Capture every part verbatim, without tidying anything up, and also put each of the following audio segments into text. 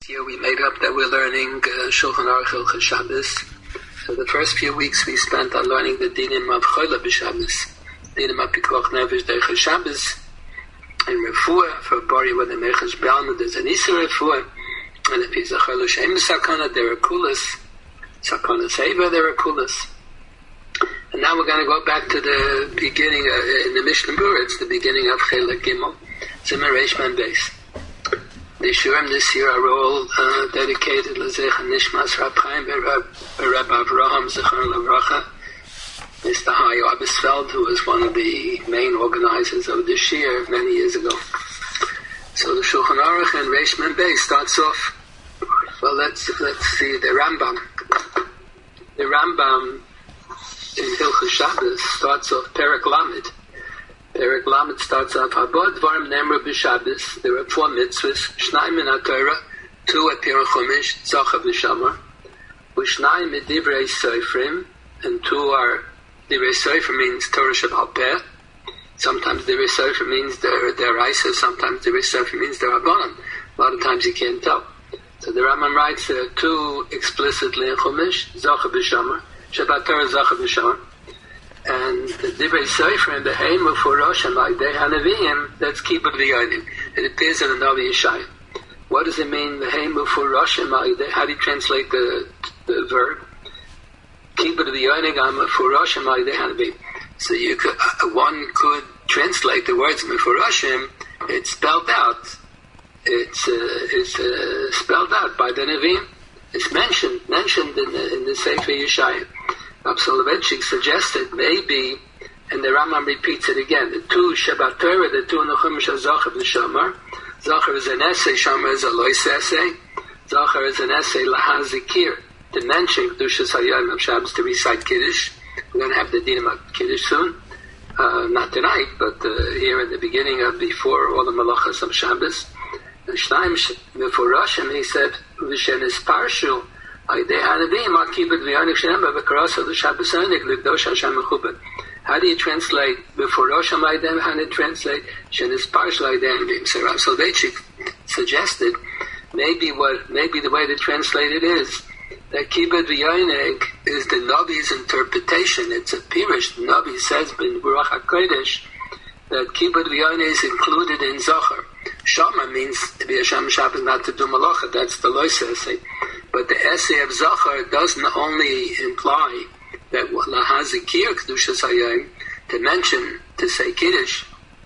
year we made up that we're learning uh, Shulchan Aruch Hilchos Shabbos. So the first few weeks we spent on learning the dinim of Chola b'Shabbos, dinim of Pikuach Nefesh Deichos Shabbos, and Refuah for Bari when the Mechash Belma there's an Isur Refuah, and if he's a Chola Shem Sakana there are Kulas, Sakana Seva there are Kulas. And now we're going to go back to the beginning uh, in the Mishnah Berurah. It's the beginning of Chelek Gimel, Zimmer Reish Man Beis. The Shurim this year are all uh, dedicated to L'Zecha Nishmas Rab Chaim Rab Avraham Zechar Lavracha. Mister Hayo Abisfeld, who was one of the main organizers of this year many years ago. So the Shulchan Aruch and Reish Man Beis starts off. Well, let's let's see the Rambam. The Rambam in Hilchos Shabbos starts off Perek Lamed. Perek Lamed starts off Habod Dvarim Nemru b'Shabbos. There are four mitzvahs. Shnayim min HaTorah, two at Pirei Chumash, Zacha v'Shamar. Ushnayim mit Divrei Sofrim, and two are Divrei Sofrim means Torah Sheba'al Peh. Sometimes Divrei Sofrim means they're Deraisa. Sometimes Divrei Sofrim means they're Rabbanan. A lot of times you can't tell. So the Rambam writes there are two explicitly in Chumash, Zacha v'Shamar. Shabbat Torah Zacha v'Shamar. And the Divrei Sofrim, the Heim of Furosh like they Hanavim, that's Kibbutz V'Yonim. It appears in the Navi Yeshaya. What does it mean, the Heim of Furosh like how do you translate the, the verb? Kibbutz V'Yonim Am Furosh like they Hanavim. So you could, uh, one could translate the words Mefuroshim, it's spelled out. It's, uh, it's uh, spelled out by the Navim. It's mentioned, mentioned in the, in the Sefer Yeshaya. Rab Soloveitchik suggested maybe, and the Rambam repeats it again, the two Shabbat Torah, the two in the Chumash are Zachar and Shamar. Zachar is an essay, Shamar is a lois essay. Zachar is an essay, Lahazikir, to mention Kedushas HaYom of Shabbos, to recite Kiddush. We're going to have the dinim of Kiddush soon. Uh, not tonight, but uh, here in the beginning of before all the Malachas of Shabbos. And Shnaim Mefuroshim, he said, V'shen is Parshu, how do you translate before Rosh Hashanah? How do you translate Shenis Parshal Aydei? So Rav Soloveitchik suggested maybe what maybe the way to translate it is that Kibbutz V'Yonig is the Navi's interpretation. It's a Pirish. The Navi says in Baruch HaKodesh that Kibbutz V'Yonig is included in Zachar. Shama means to be a Shem Shabbos, not to do Malacha. That's the Lois essay. But the essay of Zachar doesn't only imply that Lahazikir Kedushas HaYom, to mention, to say Kiddush.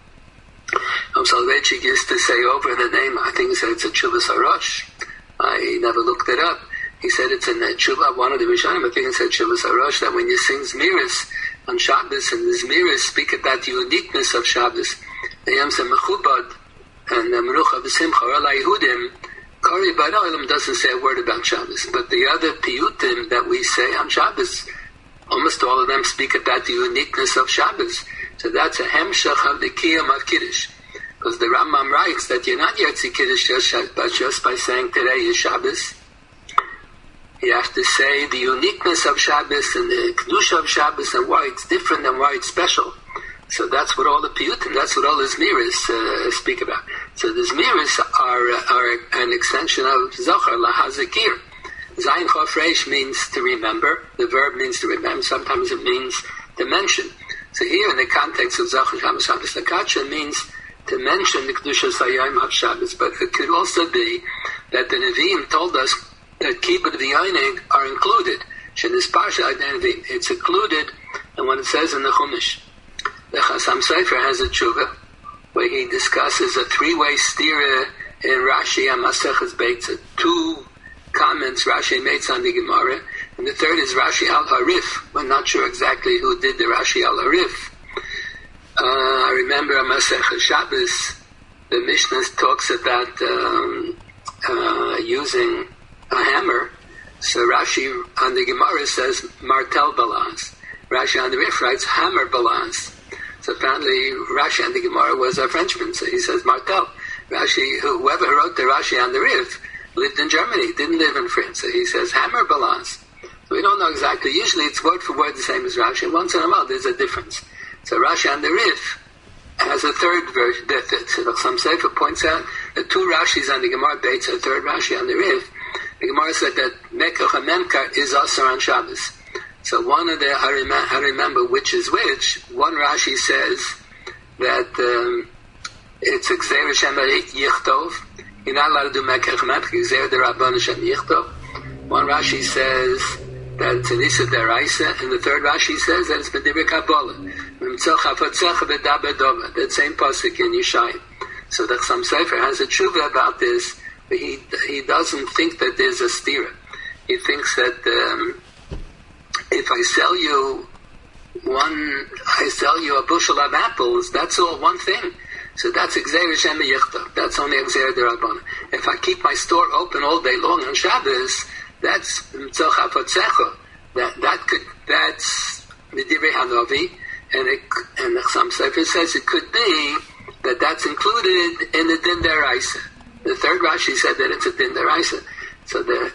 Um, Soloveitchik used to say over the name, I think he said it's a Chuvas HaRosh. I never looked it up. He said it's in the Chuvah, one of the Rishonim, I think it said Chuvas HaRosh, that when you sing Zmiris on Shabbos, and the Zmiris speak about the uniqueness of Shabbos, the Yom Mechubad, and the Merucha B'Simcha, Ala Yehudim, Kari Ba'Olam doesn't say a word about Shabbos, but the other piyutim that we say on Shabbos, almost all of them speak about the uniqueness of Shabbos. So that's a hemshach of the kiyam of Kiddush. Because the Rambam writes that you're not Yotzi Kiddush just, but just by saying today is Shabbos. You have to say the uniqueness of Shabbos and the Kedusha of Shabbos and why it's different and why it's special. So that's what all the piyutim, that's what all the zmiris uh, speak about. So the zmiris are, uh, are an extension of Zachar, Lahazikir. Zayin Chof Reish means to remember. The verb means to remember. Sometimes it means to mention. So here in the context of Zachar Shabbos Shabbos Lakacha means to mention the Kedushas HaYom of Shabbos. But it could also be that the Nevi'im told us that Kibbutz V'Yonig are included. Shenis Parsha Aydei. It's included in what it says in the Chumash. The Chasam Sofer has a tshuva where he discusses a three-way stira in Rashi and Maseches Beitza. Two comments Rashi makes on the Gemara, and the third is Rashi al Harif. We're not sure exactly who did the Rashi al Harif. Uh, I remember on Maseches Shabbos, the Mishnah talks about um, uh, using a hammer. So Rashi on the Gemara says martel balans. Rashi on the Rif writes hammer balans. So apparently Rashi on the Gemara was a Frenchman, so he says martel. Rashi, whoever wrote the Rashi on the Rif lived in Germany, didn't live in France. So he says hammer balance. So we don't know exactly. Usually it's word for word the same as Rashi. Once in a while there's a difference. So Rashi on the Rif has a third version that some Sefer points out the two Rashis on the Gemara Beitz, a third Rashi on the Riv. The Gemara said that Mekach HaMemkar is Asar on Shabbos. So one of the, I, rem- I remember which is which, one Rashi says that um, it's Gzeir Shem Yichtov. You're not allowed to do Mekach HaMemkar, Gzeir de Rabban Shem Yichtov. One Rashi says that it's an Issa Deraisa, and the third Rashi says that it's Medibir Kabbalah. That same pasuk in Yeshayim. So the Chassam Sofer has a tshuva about this, but he he doesn't think that there's a stira. He thinks that um, if I sell you one, I sell you a bushel of apples, that's all one thing. So that's Gzeir Shem Yichtov. That's only Gzeir D'Rabbanan. If I keep my store open all day long on Shabbos, that's Mitzvah Chafatzecha. That that could that's Midivrei Hanavi, and it and the Chassam Sofer says it could be that that's included in the Din Deraisa. The third Rashi said that it's a Din Deraisa. So the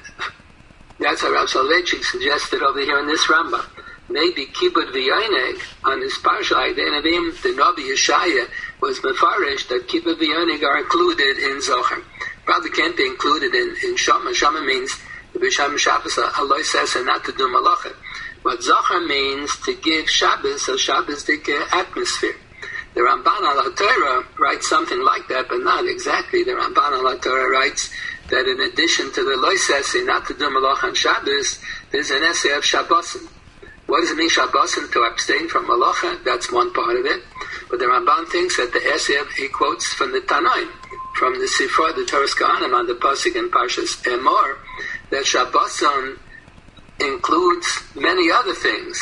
that's how Rav Soloveitchik suggested over here in this Rambam. Maybe Kibbud V'Yonig on this Parsha, the Nevi'im, the Nabi Yeshaya was mefarish that Kibbud V'Yonig are included in Zohar. Probably can't be included in, in Shama. Shama means the B'Shem Shabbos, Allah says, and not to do Malacha. But Zohar means to give Shabbos a Shabbos-dik atmosphere. The Ramban al HaTorah writes something like that, but not exactly. The Ramban al HaTorah writes that in addition to the Loisesi, not to do Malacha on Shabbos, there's an essay of Shabbosim. What does it mean, Shabbosim, to abstain from Malacha? That's one part of it. But the Ramban thinks that the essay, he quotes from the Tanoim, from the Sifra, the Torah's Kohanim, on the Pasuk in Parshas Emor, that Shabbosim includes many other things.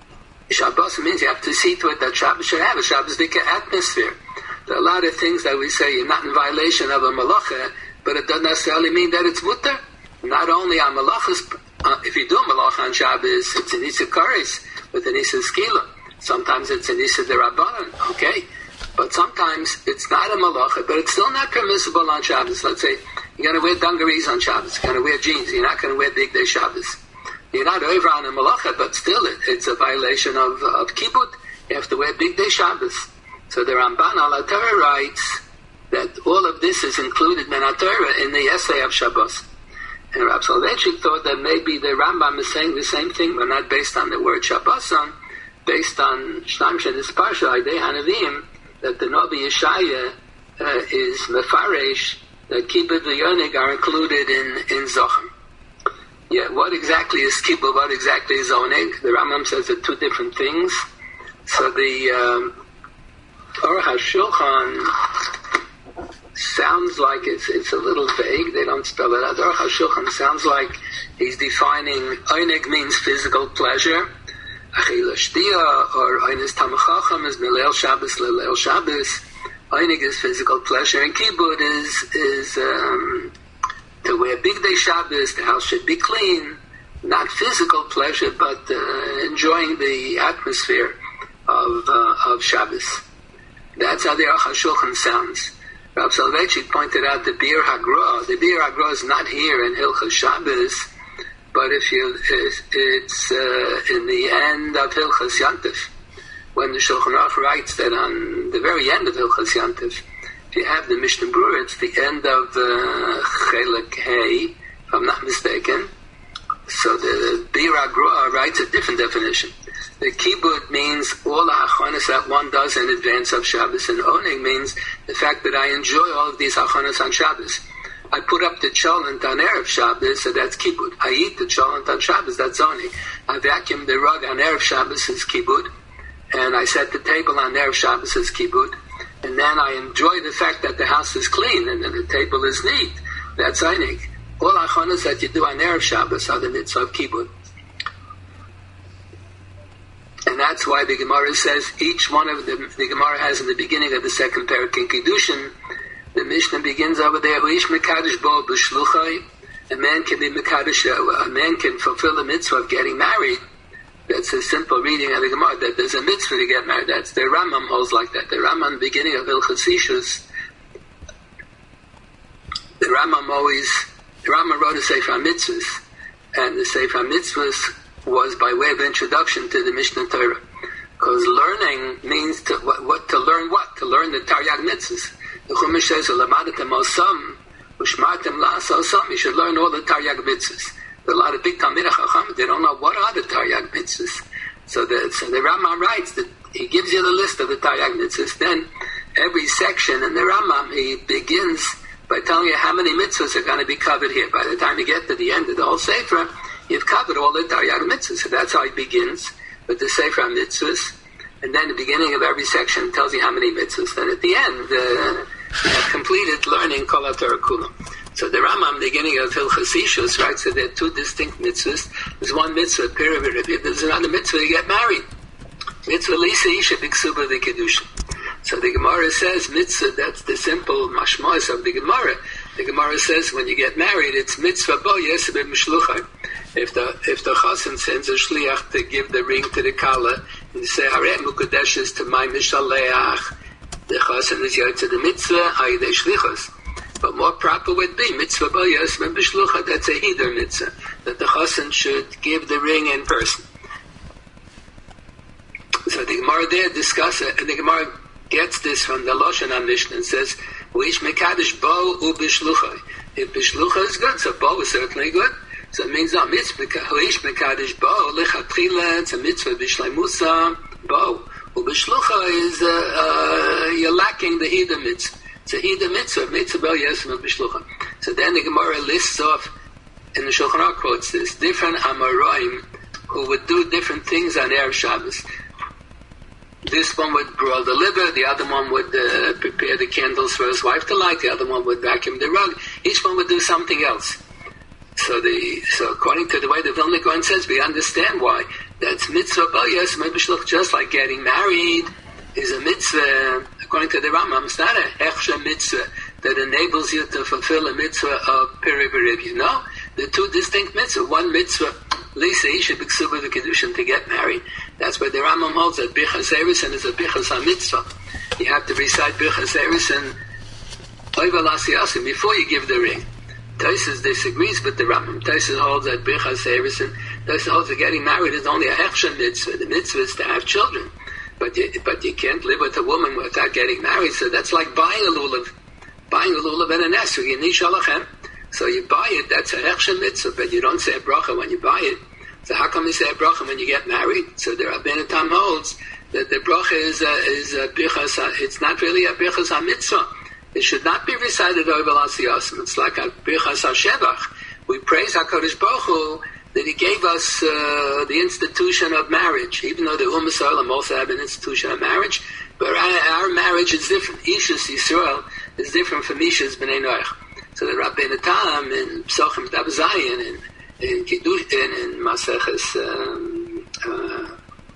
Shabbos means you have to see to it that Shabbos should have a Shabbos-dik atmosphere. There are a lot of things that we say you're not in violation of a malacha, but it doesn't necessarily mean that it's mutter. Not only on malachas, uh, if you do a malacha on Shabbos, it's an Issa Kares with an Issa Skila. Sometimes it's an Issa D'Rabbanan, okay? But sometimes it's not a malacha, but it's still not permissible on Shabbos. Let's say you're going to wear dungarees on Shabbos, you're going to wear jeans, you're not going to wear big day Shabbos. You're not over on a malacha, but still it, it's a violation of, of kibbut. You have to wear big day Shabbos. So the Ramban al HaTorah writes that all of this is included in HaTorah in the essay of Shabbos. And Rav Soloveitchik thought that maybe the Rambam is saying the same thing, but not based on the word Shabboson, based on Shnam Shenis Parsha, Aidei Hanavim, that the Nabi Yeshaya uh, is Mefaresh, that Kibbut v'Yonig are included in, in Zohar. Yeah, what exactly is Kibbut, what exactly is Oneg? The Rambam says they're two different things. So the um, Aruch HaShulchan sounds like it's it's a little vague. They don't spell it out. Aruch HaShulchan sounds like he's defining Oneg means physical pleasure. Achila Shtia, or Oines Tamachacham is Melel Shabbos, Lelel Shabbos. Oneg is physical pleasure, and Kibbut is, is um, to wear big day Shabbos, the house should be clean, not physical pleasure, but uh, enjoying the atmosphere of uh, of Shabbos. That's how the Aruch HaShulchan sounds. Rav Soloveitchik pointed out the Bir Hagra. The Bir Hagra is not here in Hilchos Shabbos, but if you, it's uh, in the end of Hilchos Yantif, when the Shulchan Aruch writes that on the very end of Hilchos Yantif, if you have the Mishnah Berurah, it's the end of uh, Chelek Hey, if I'm not mistaken. So the Bir Hagra writes a different definition. The kibbut means all the hachanas that one does in advance of Shabbos, and oneg means the fact that I enjoy all of these hachanas on Shabbos. I put up the cholent on Erev Shabbos, so that's kibbut. I eat the cholent on Shabbos, that's oneg. I vacuum the rug on Erev Shabbos, is kibbut. And I set the table on Erev Shabbos, is kibbut. And then I enjoy the fact that the house is clean and that the table is neat. That's oneg. All hachanas that you do on Erev Shabbos are the mitzvah of kibbut. And that's why the Gemara says each one of the, the Gemara has in the beginning of the second parak in Kiddushin, the Mishnah begins over there, Huish Mekadosh Bo B'Shluchai, a man can be Mekadosh, a man can fulfill the mitzvah of getting married. That's a simple reading of the Gemara, that there's a mitzvah to get married. That's the Rambam holds like that. The Rambam, in the beginning of Hilchos Ishus, the Rambam always, the Rambam wrote a Sefer HaMitzvahs, and the Sefer HaMitzvahs was by way of introduction to the Mishnah Torah. Because learning means to what, what to learn what? To learn the Taryag Mitzvahs. The Chumash says, "Ulamadatem osam, ushmartem la'asa osam." You should learn all the Taryag mitzvahs. There are a lot of big Talmidei Chacham, they don't know what are the Taryag mitzvahs. So the so the Rambam writes that he gives you the list of the Taryag mitzvahs. Then every section in the Rambam he begins by telling you how many mitzvahs are going to be covered here. By the time you get to the end of the whole Sefer, you've covered all the Taryag mitzvahs. So that's how he begins with the Sefer mitzvahs. And then the beginning of every section tells you how many mitzvahs. Then at the end, uh, you have completed learning Kol HaTorah Kula. So the Rambam, the beginning of Hilchos Ishus, writes that there are two distinct mitzvahs. There's one mitzvah, Pirivir, there's another mitzvah to get married. Mitzvah Lisa Isha B'Ksuba the Kedusha. So the Gemara says, mitzvah, that's the simple mashmos of the Gemara. The Gemara says when you get married, it's mitzvah bo yeseh b'mishluchai. If the if the chassan sends a shliach to give the ring to the kala, and you say harei mukadeshes to my mishaleach, the chassan is yotze the mitzvah ayidei shlichos. But more proper would be mitzvah bo yeseh b'mishluchai. That's a hider mitzvah that the chassan should give the ring in person. So the Gemara there discuss it, and the Gemara gets this from the Lashon HaMishnah and says, "Uish mekadosh bo u b'shluchai." If b'shluchai is good, so bo is certainly good. So it means that mitzvah, Uish mekadosh bo lechatchila. It's a mitzvah b'shleimusa bo. U b'shluchai is uh, uh, you're lacking the hida mitzvah. It's a hida mitzvah, mitzvah bo yesem b'shluchai. So then the Gemara lists off in the Shulchan Aruch quotes this different Amoraim who would do different things on Erev Shabbos. This one would broil the liver, the other one would uh, prepare the candles for his wife to light, the other one would vacuum the rug. Each one would do something else. So the so according to the way the Vilna Gaon says, we understand why. That's mitzvah bo yes, just like getting married is a mitzvah. According to the Rambam, it's not a hechsha mitzvah that enables you to fulfill a mitzvah of piriviriv. You know, the two distinct mitzvah. One mitzvah, Lisa Isha B'Ksuba the Kedushin, to get married. That's why the Rambam holds that Birchas Erusin is a Birchas HaMitzvah. You have to recite Birchas Erusin Oival Asiyasim before you give the ring. Taisus disagrees with the Rambam. Taisus holds that Birchas Erusin, Taisus holds that getting married is only a Hechsha mitzvah. The mitzvah is to have children. But you, but you can't live with a woman without getting married, so that's like buying a lulav. Buying a lulav and a nesr, you need shalachem. So you buy it, that's a Hechsha mitzvah, but you don't say a bracha when you buy it. So how come you say a bracha when you get married? So the Rabbeinu Tam holds that the bracha is a, is a birchas. It's not really a birchas ha-mitzvah. It should not be recited over l'asiyasim. It's like a birchas ha-shevach. We praise HaKadosh Baruch Hu that He gave us uh, the institution of marriage, even though the Ummah Yisrael also have an institution of marriage. But our, our marriage is different. Ishus Yisrael is different from Ishus B'nai Noach. So the Rabbeinu Tam in Psachim Daf Zayin and in Kiddush, in, in Maseches, um, uh,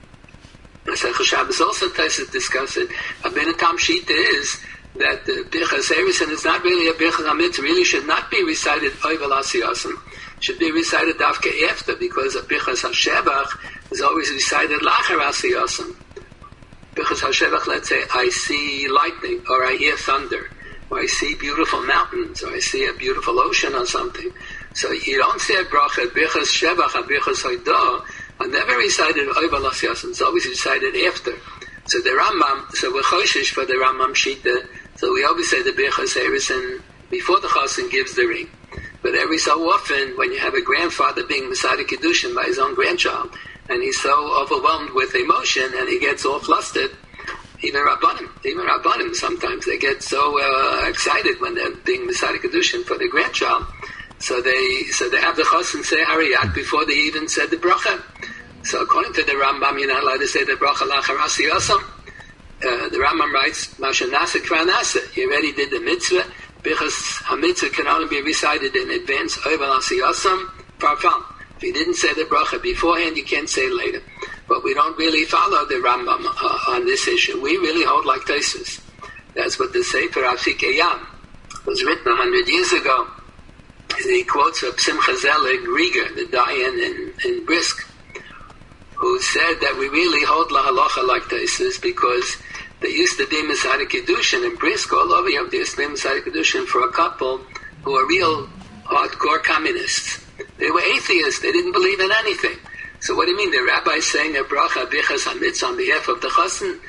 Maseches Shabbos also Taisus discuss it. Rabbeinu Tam Shita is that the Birchas Erusin is not really a Birchas HaMitzvah. Really should not be recited Oival Asiyasim. Should be recited Davka Efta, because a Birchas HaShevach is always recited Lachar Asiyasim. Birchas HaShevach, let's say, I see lightning, or I hear thunder, or I see beautiful mountains, or I see a beautiful ocean or something. So you don't say a bracha, Birchas Shevach, and Birchas Hoidah, are never recited Oival Asiyasim. It's always recited after. So the Rambam, so we're choshish for the Rambam Shita, so we always say the Birchas Erusin before the Chassan gives the ring. But every so often, when you have a grandfather being Masada Kedushin by his own grandchild, and he's so overwhelmed with emotion, and he gets all flustered, even Rabbanim, even Rabbanim, sometimes they get so uh, excited when they're being Masada Kedushin for their grandchild, so they so they have the Chassan say Hariyat before they even said the bracha. So according to the Rambam, you're not allowed to say the bracha lachar asiyasam. Uh, the Rambam writes, Masha nasa kvar nasa. You already did the mitzvah, because a mitzvah can only be recited in advance, oival asiyasam, farfam. If you didn't say the bracha beforehand, you can't say it later. But we don't really follow the Rambam uh, on this issue. We really hold like Taisus. That's what the Sefer Afik Eyam was written a hundred years ago. He quotes of Simcha Zelig Rieger, the Dayan in, in Brisk, who said that we really hold la halacha like Taisus because there used to be Masada Kedushin in Brisk all over Europe. There used to be Masada Kedushin for a couple who were real hardcore communists. They were atheists. They didn't believe in anything. So what do you mean? The rabbi saying a bracha bichas hamitzvah on behalf of the chassan?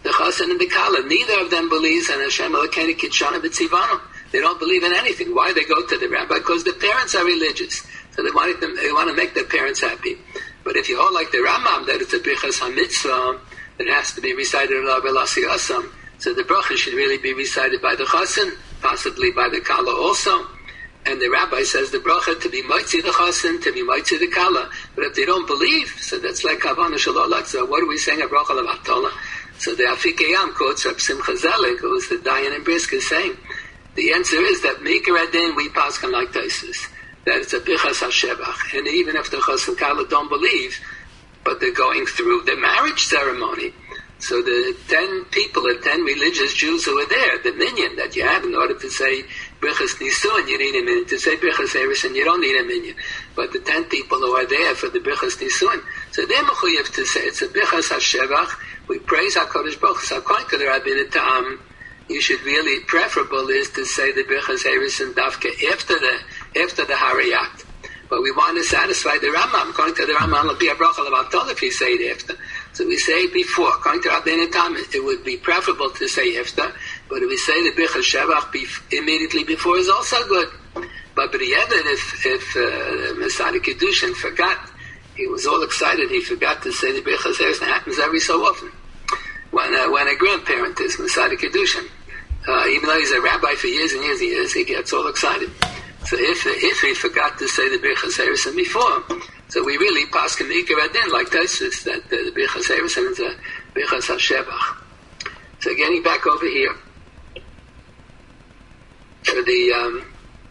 the Chassan and the Kala. Neither of them believes in Hashem Elokeinu Kitshana B'Tzivanu. They don't believe in anything. Why they go to the rabbi? Because the parents are religious. So they want them, they want to make their parents happy. But if you hold like the Rambam, that it's a Birchas HaMitzvah, that has to be recited in L'Avelasi Asam, so the bracha should really be recited by the Chassan, possibly by the Kala also. And the rabbi says the bracha to be Moitzi the Chassan, to be Moitzi the Kala. But if they don't believe, so that's like Havana Shalolak. So what are we saying? A bracha L'Vatola. So the Afikeyam quotes Reb Simcha Zelig, who was the Dayan in Brisker, saying, the answer is that Mikra Adin, we paskin like Taisus, that it's a Bichas HaShevach. And even if the Chas and Kala don't believe, but they're going through the marriage ceremony. So the ten people, the ten religious Jews who are there, the minyan that you have in order to say Bichas Nisuin, you need a minyan. To say Bichas Erison, you don't need a minyan. But the ten people who are there for the Bichas Nisuin, so they're mechuyev to say it's a Bichas HaShevach. We praise HaKadosh Baruch Hu. So according to the Rabbeinu Tam, you should really, preferable is to say the Birchas Harrison Dafka after the after the Harayat. But we want to satisfy the Rambam. According to the Rambam, it'll be a bracha L'Vatol if you say it after. So we say it before. According to Rabbeinu Tam, it would be preferable to say after. But if we say the Birchas Shevach bef- immediately before is also good. But B'diavad, if if uh, Masada Kedushin forgot, he was all excited, he forgot to say the Birchas Harrison. It happens every so often. When a, when a grandparent is Masada Kedushin, uh, even though he's a rabbi for years and years and years, he gets all excited. So if if he forgot to say the Birchas Harrison before, so we really pass Kamika Radin like Taisus, that uh, the Birchas Harrison is a Birchas HaShevach. So getting back over here, for the um,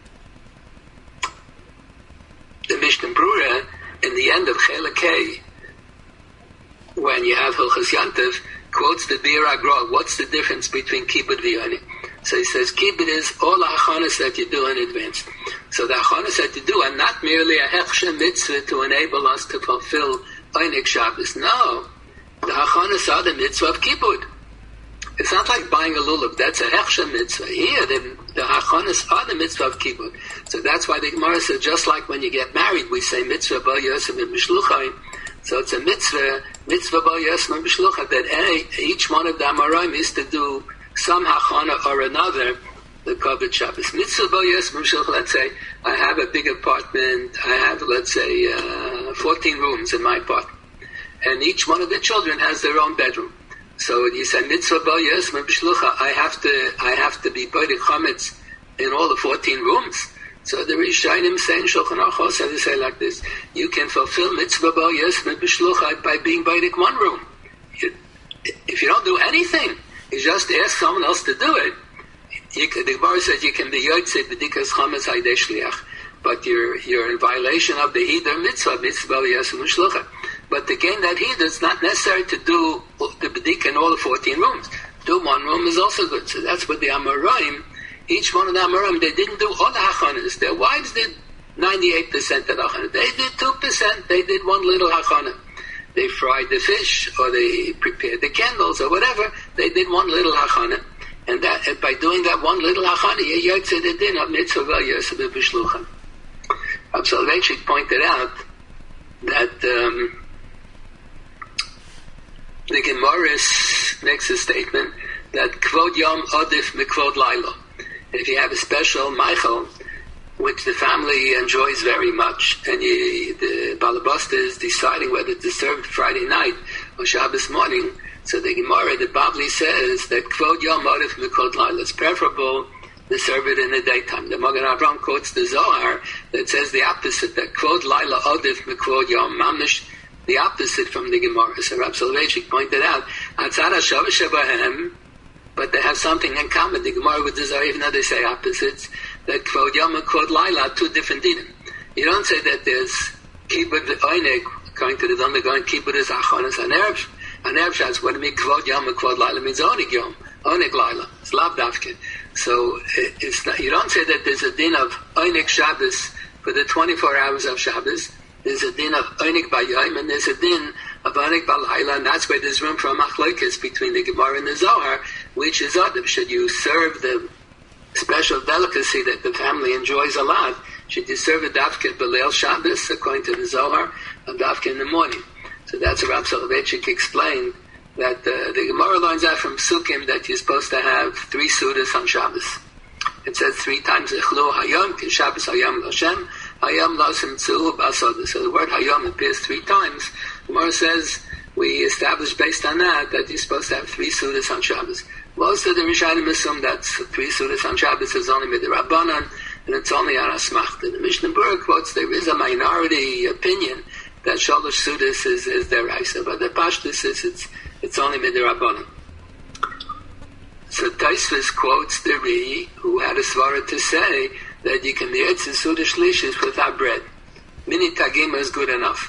the Mishnah Brura, in the end of Chelakei, when you have Hilchas Yantav, quotes the Bir Agra, what's the difference between Kibbut and Yoni? So he says, Kibbut is all the Hachanas that you do in advance. So the Hachanas that you do are not merely a Hechsha mitzvah to enable us to fulfill Einik Shabbos. No, the Hachanas are the mitzvah of Kibbut. It's not like buying a lulav. That's a Hechsha mitzvah. Here, the, the Hachanas are the mitzvah of Kibbut. So that's why the Gemara says, just like when you get married, we say mitzvah ba yosem and mishluchai. So it's a mitzvah, mitzvah ba yosem and mishluchai, that each one of the Amoraim is to do some hachana or another, the Kavod Shabbos. Mitzvah ba yosem and mishluchai, let's say, I have a big apartment, I have, let's say, uh, fourteen rooms in my apartment. And each one of the children has their own bedroom. So you say mitzvah ba yosem and mishluchai, I have to, I have to be beidik chametz in all the fourteen rooms. So the Rishonim say in Shulchan Aruch, they say like this: you can fulfill mitzvah ba yosem b'shluchai by being beidik one room. You, if you don't do anything, you just ask someone else to do it. You can, the Gemara says you can be yotzei b'dikas chametz haydei shliach, but you're you're in violation of the hidur mitzvah, mitzvah ba yosem b'shluchai. But to gain that hidur, it's not necessary to do the b'dik in all the fourteen rooms. Do one room is also good. So that's what the Amoraim. Each one of the Amoraim, they didn't do all the hachanas. Their wives did ninety-eight percent of the hachanas. They did two percent. They did one little hachana. They fried the fish, or they prepared the candles, or whatever. They did one little hachana. And that, and by doing that one little hachana, you yotzei the din of mitzvah yosem b'shluchim. Rab Soloveitchik pointed out that um, the Gemara makes a statement that kvod yom odif mikvod laila. If you have a special Michael, which the family enjoys very much, and you, the Balabasta is deciding whether to serve Friday night or Shabbos morning, so the Gemara, the Babli says that Kvod Yom Odif Mikvod Laila, it's preferable to serve it in the daytime. The Magen Avraham quotes the Zohar that says the opposite, that Kvod Laila Odif Mikvod Yom Mamish, the opposite from the Gemara. So Rab Soloveitchik pointed out, Atzad HaShavah Shebahem, but they have something in common. The Gemara with the Zohar, even though they say opposites, that Kvod Yom and Kvod Laila are two different dinim. You don't say that there's Kibbut Einik, going to the Dom, going Kibbut is Achonis and Erev. And Erev Shabbos, what do you mean Kvod Yom and Kvod Laila means Onik Yom, Onik Laila. It's Lav Davkin. So it's not, you don't say that there's a din of Onik Shabbos for the twenty-four hours of Shabbos. There's a din of Onik Bayayim, and there's a din of Onik Balayla, and that's where there's room for a machlokes between the Gemara and the Zohar, which is Adam. Should you serve the special delicacy that the family enjoys a lot? Should you serve a dafka b'leil Shabbos, according to the Zohar, a dafka in the morning? So that's what Rab Soloveitchik explained, that uh, the Gemara learns out from Sukkim that you're supposed to have three sudas on Shabbos. It says three times, Echlu Hayom, Ki Shabbos Hayom L'Shem, Hayom L'Shem Tzu B'Asoda. So the word Hayom appears three times. The Gemara says, we established based on that, that you're supposed to have three sudas on Shabbos. Most of the Rishonim assume that three sudas on Shabbos is only Midrabanan, and it's only on Asmachta. The Mishnah Berurah quotes, there is a minority opinion that Shalosh Sudas is, is Deraisa, but the Pashtus is it's, it's only Midrabanan. So Taisvis quotes the Ri, who had a svara to say that you can eat Suda Shlishis without bread. Mini Tagima is good enough.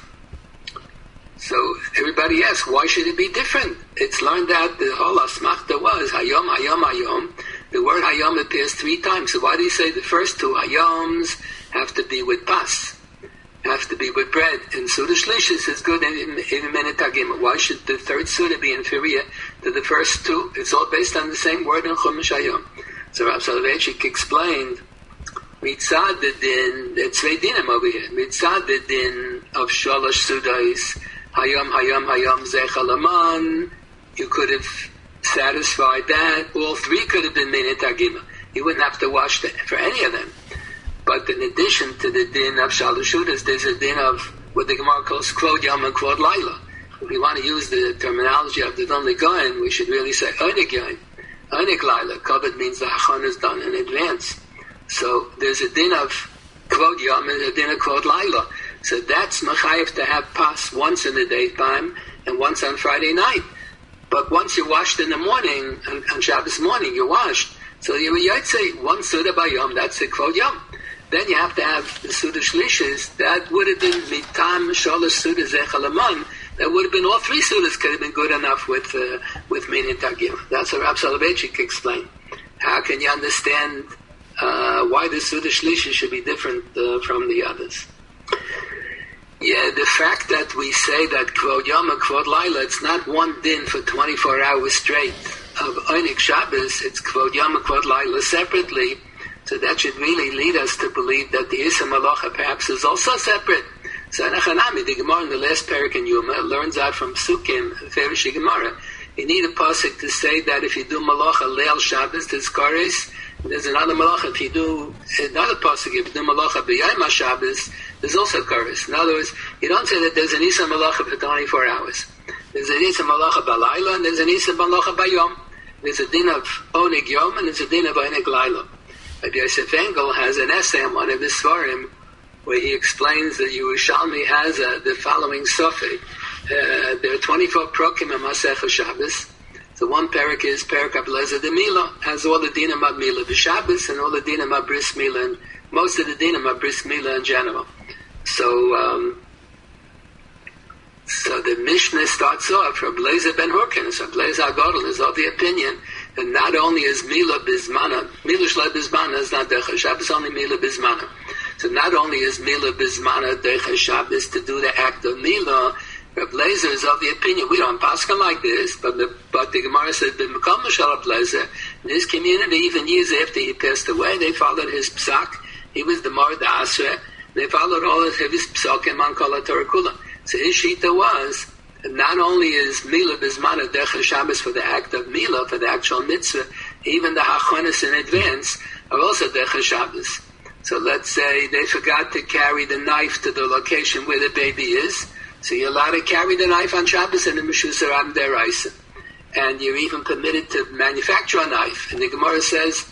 So everybody asks, why should it be different? It's learned that the whole Asmachta was Hayom, Hayom, Hayom. The word Hayom appears three times. So why do you say the first two Hayoms have to be with Pas? Have to be with bread? And Suda Shlishis is good in, in, in Mini Tagima. Why should the third Suda be inferior to the first two? It's all based on the same word in Chumash Hayom. So Rav Soloveitchik explained, Mitzad the din, it's Tzvei Dinim over here. Mitzad the din of Shalosh Sudais, Hayom, Hayom, Hayom, Zechalaman. You could have satisfied that. All three could have been Mini Tagima. You wouldn't have to wash the, for any of them. But in addition to the din of Shalosh Sudas, there's a din of what the Gemara calls Kvod Yom and Kvod Laila. If we want to use the terminology of the Don Goyen, we should really say Oinik Yoin, Oinik Laila. Kavod means the Hachon is done in advance. So there's a din of Kvod Yom and a din of Kvod Laila. So that's Machayev to have Pas once in the daytime and once on Friday night. But once you're washed in the morning, on, on Shabbos morning, you're washed. So you would say one Suda Bayom, that's the Kvod Yom. Then you have to have the Suda Shlishis. That would have been Mitam Shalosh Suda Zechalaman. That would have been all three Sudas could have been good enough with uh, with Mini Tagim. That's what Rav Soloveitchik explained. How can you understand uh, why the Suda Shlishis should be different uh, from the others? Yeah, the fact that we say that Kvod Yom and Kvod Laila, it's not one din for twenty-four hours straight of Oinik Shabbos, it's Kvod Yom and Kvod Laila separately. So that should really lead us to believe that the Issa Malacha perhaps is also separate. So Nachanami, the Gemara in the last parak in Yuma, learns out from Sukkim, Ferishi Gemara. You need a pasuk to say that if you do Malacha Leil Shabbos, there's Kares. There's another Malacha. If you do another pasuk, if you do Malacha B'Yom Shabbos, there's also Kares. In other words, you don't say that there's an Issa Malacha for twenty-four hours. There's an Issa Malacha B'Laila and there's an Issa Malacha B'Yom. There's a din of Onig Yom and there's a din of Onig Laila. Rabbi Yosef Engel has an essay on one of his svarim where he explains that Yerushalmi has uh, the following suffix. Uh, there are twenty-four prokim in Masechah Shabbos. So one parak is parak Ablezer de Mila, has all the dinim of Mila b'Shabbos and all the dinim of Bris Mila, and most of the dinim of Bris Mila in general. So, um, so the Mishnah starts off from Ablezer ben Hurkin. So Ablezer Agadol is of the opinion that not only is Mila Bismana, Mila Shla Bismana is not Decha Shabbos, only Mila Bismana. So not only is Mila Bismana Decha Shabbos to do the act of Mila, Reb Lezer is of the opinion, we don't paskin like this, but the, but the Gemara said, B'Mekom Mishal Reb Lezer, in his community, even years after he passed away, they followed his psak. He was the Mar da Asra. They followed all of his psakim on Kol HaTorah Kula. So his shita was, not only is Mila Bismana Decha Shabbos for the act of Mila, for the actual mitzvah, even the Hachonis in advance are also Decha Shabbos. So let's say they forgot to carry the knife to the location where the baby is. So you're allowed to carry the knife on Shabbos and the Meshusar Am Deraisa. And you're even permitted to manufacture a knife. And the Gemara says,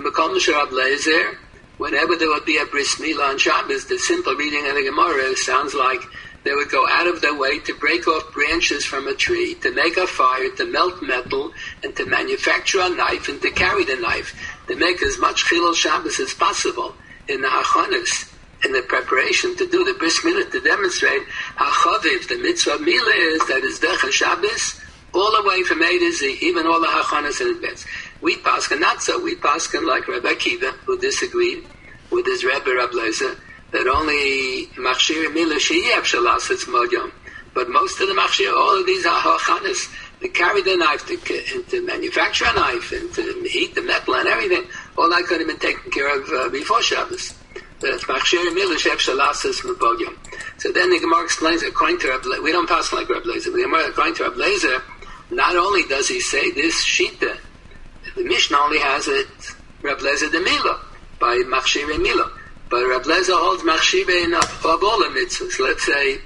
whenever there would be a bris milah on Shabbos, the simple reading of the Gemara sounds like they would go out of their way to break off branches from a tree, to make a fire, to melt metal, and to manufacture a knife, and to carry the knife, to make as much chilul Shabbos as possible in the hachonis, in the preparation to do the bris milah, to demonstrate how chaviv, the mitzvah milah is, that is decha Shabbos, all the way from A to Z, even all the hachonis in advance. We paskin not so. We paskin like Rabbi Akiva, who disagreed with his Rebbe Reb Lezer, that only machshir milah sheyev shalas it's modyom. But most of the machshir, all of these are hachanis, to carry the knife, to, to manufacture a knife, and to heat the metal and everything, all that could have been taken care of uh, before Shabbos. But machshir milah sheyev shalas it's modyom. So then the Gemara explains, according to Reb Lezer, we don't pass like Reb Lezer, but the Gemara, according to Reb Lezer, not only does he say this shita, the Mishnah only has it Reb Lezer de Mila by Machshire Mila, but Reb Lezer holds Machshire in of all the mitzvahs. Let's say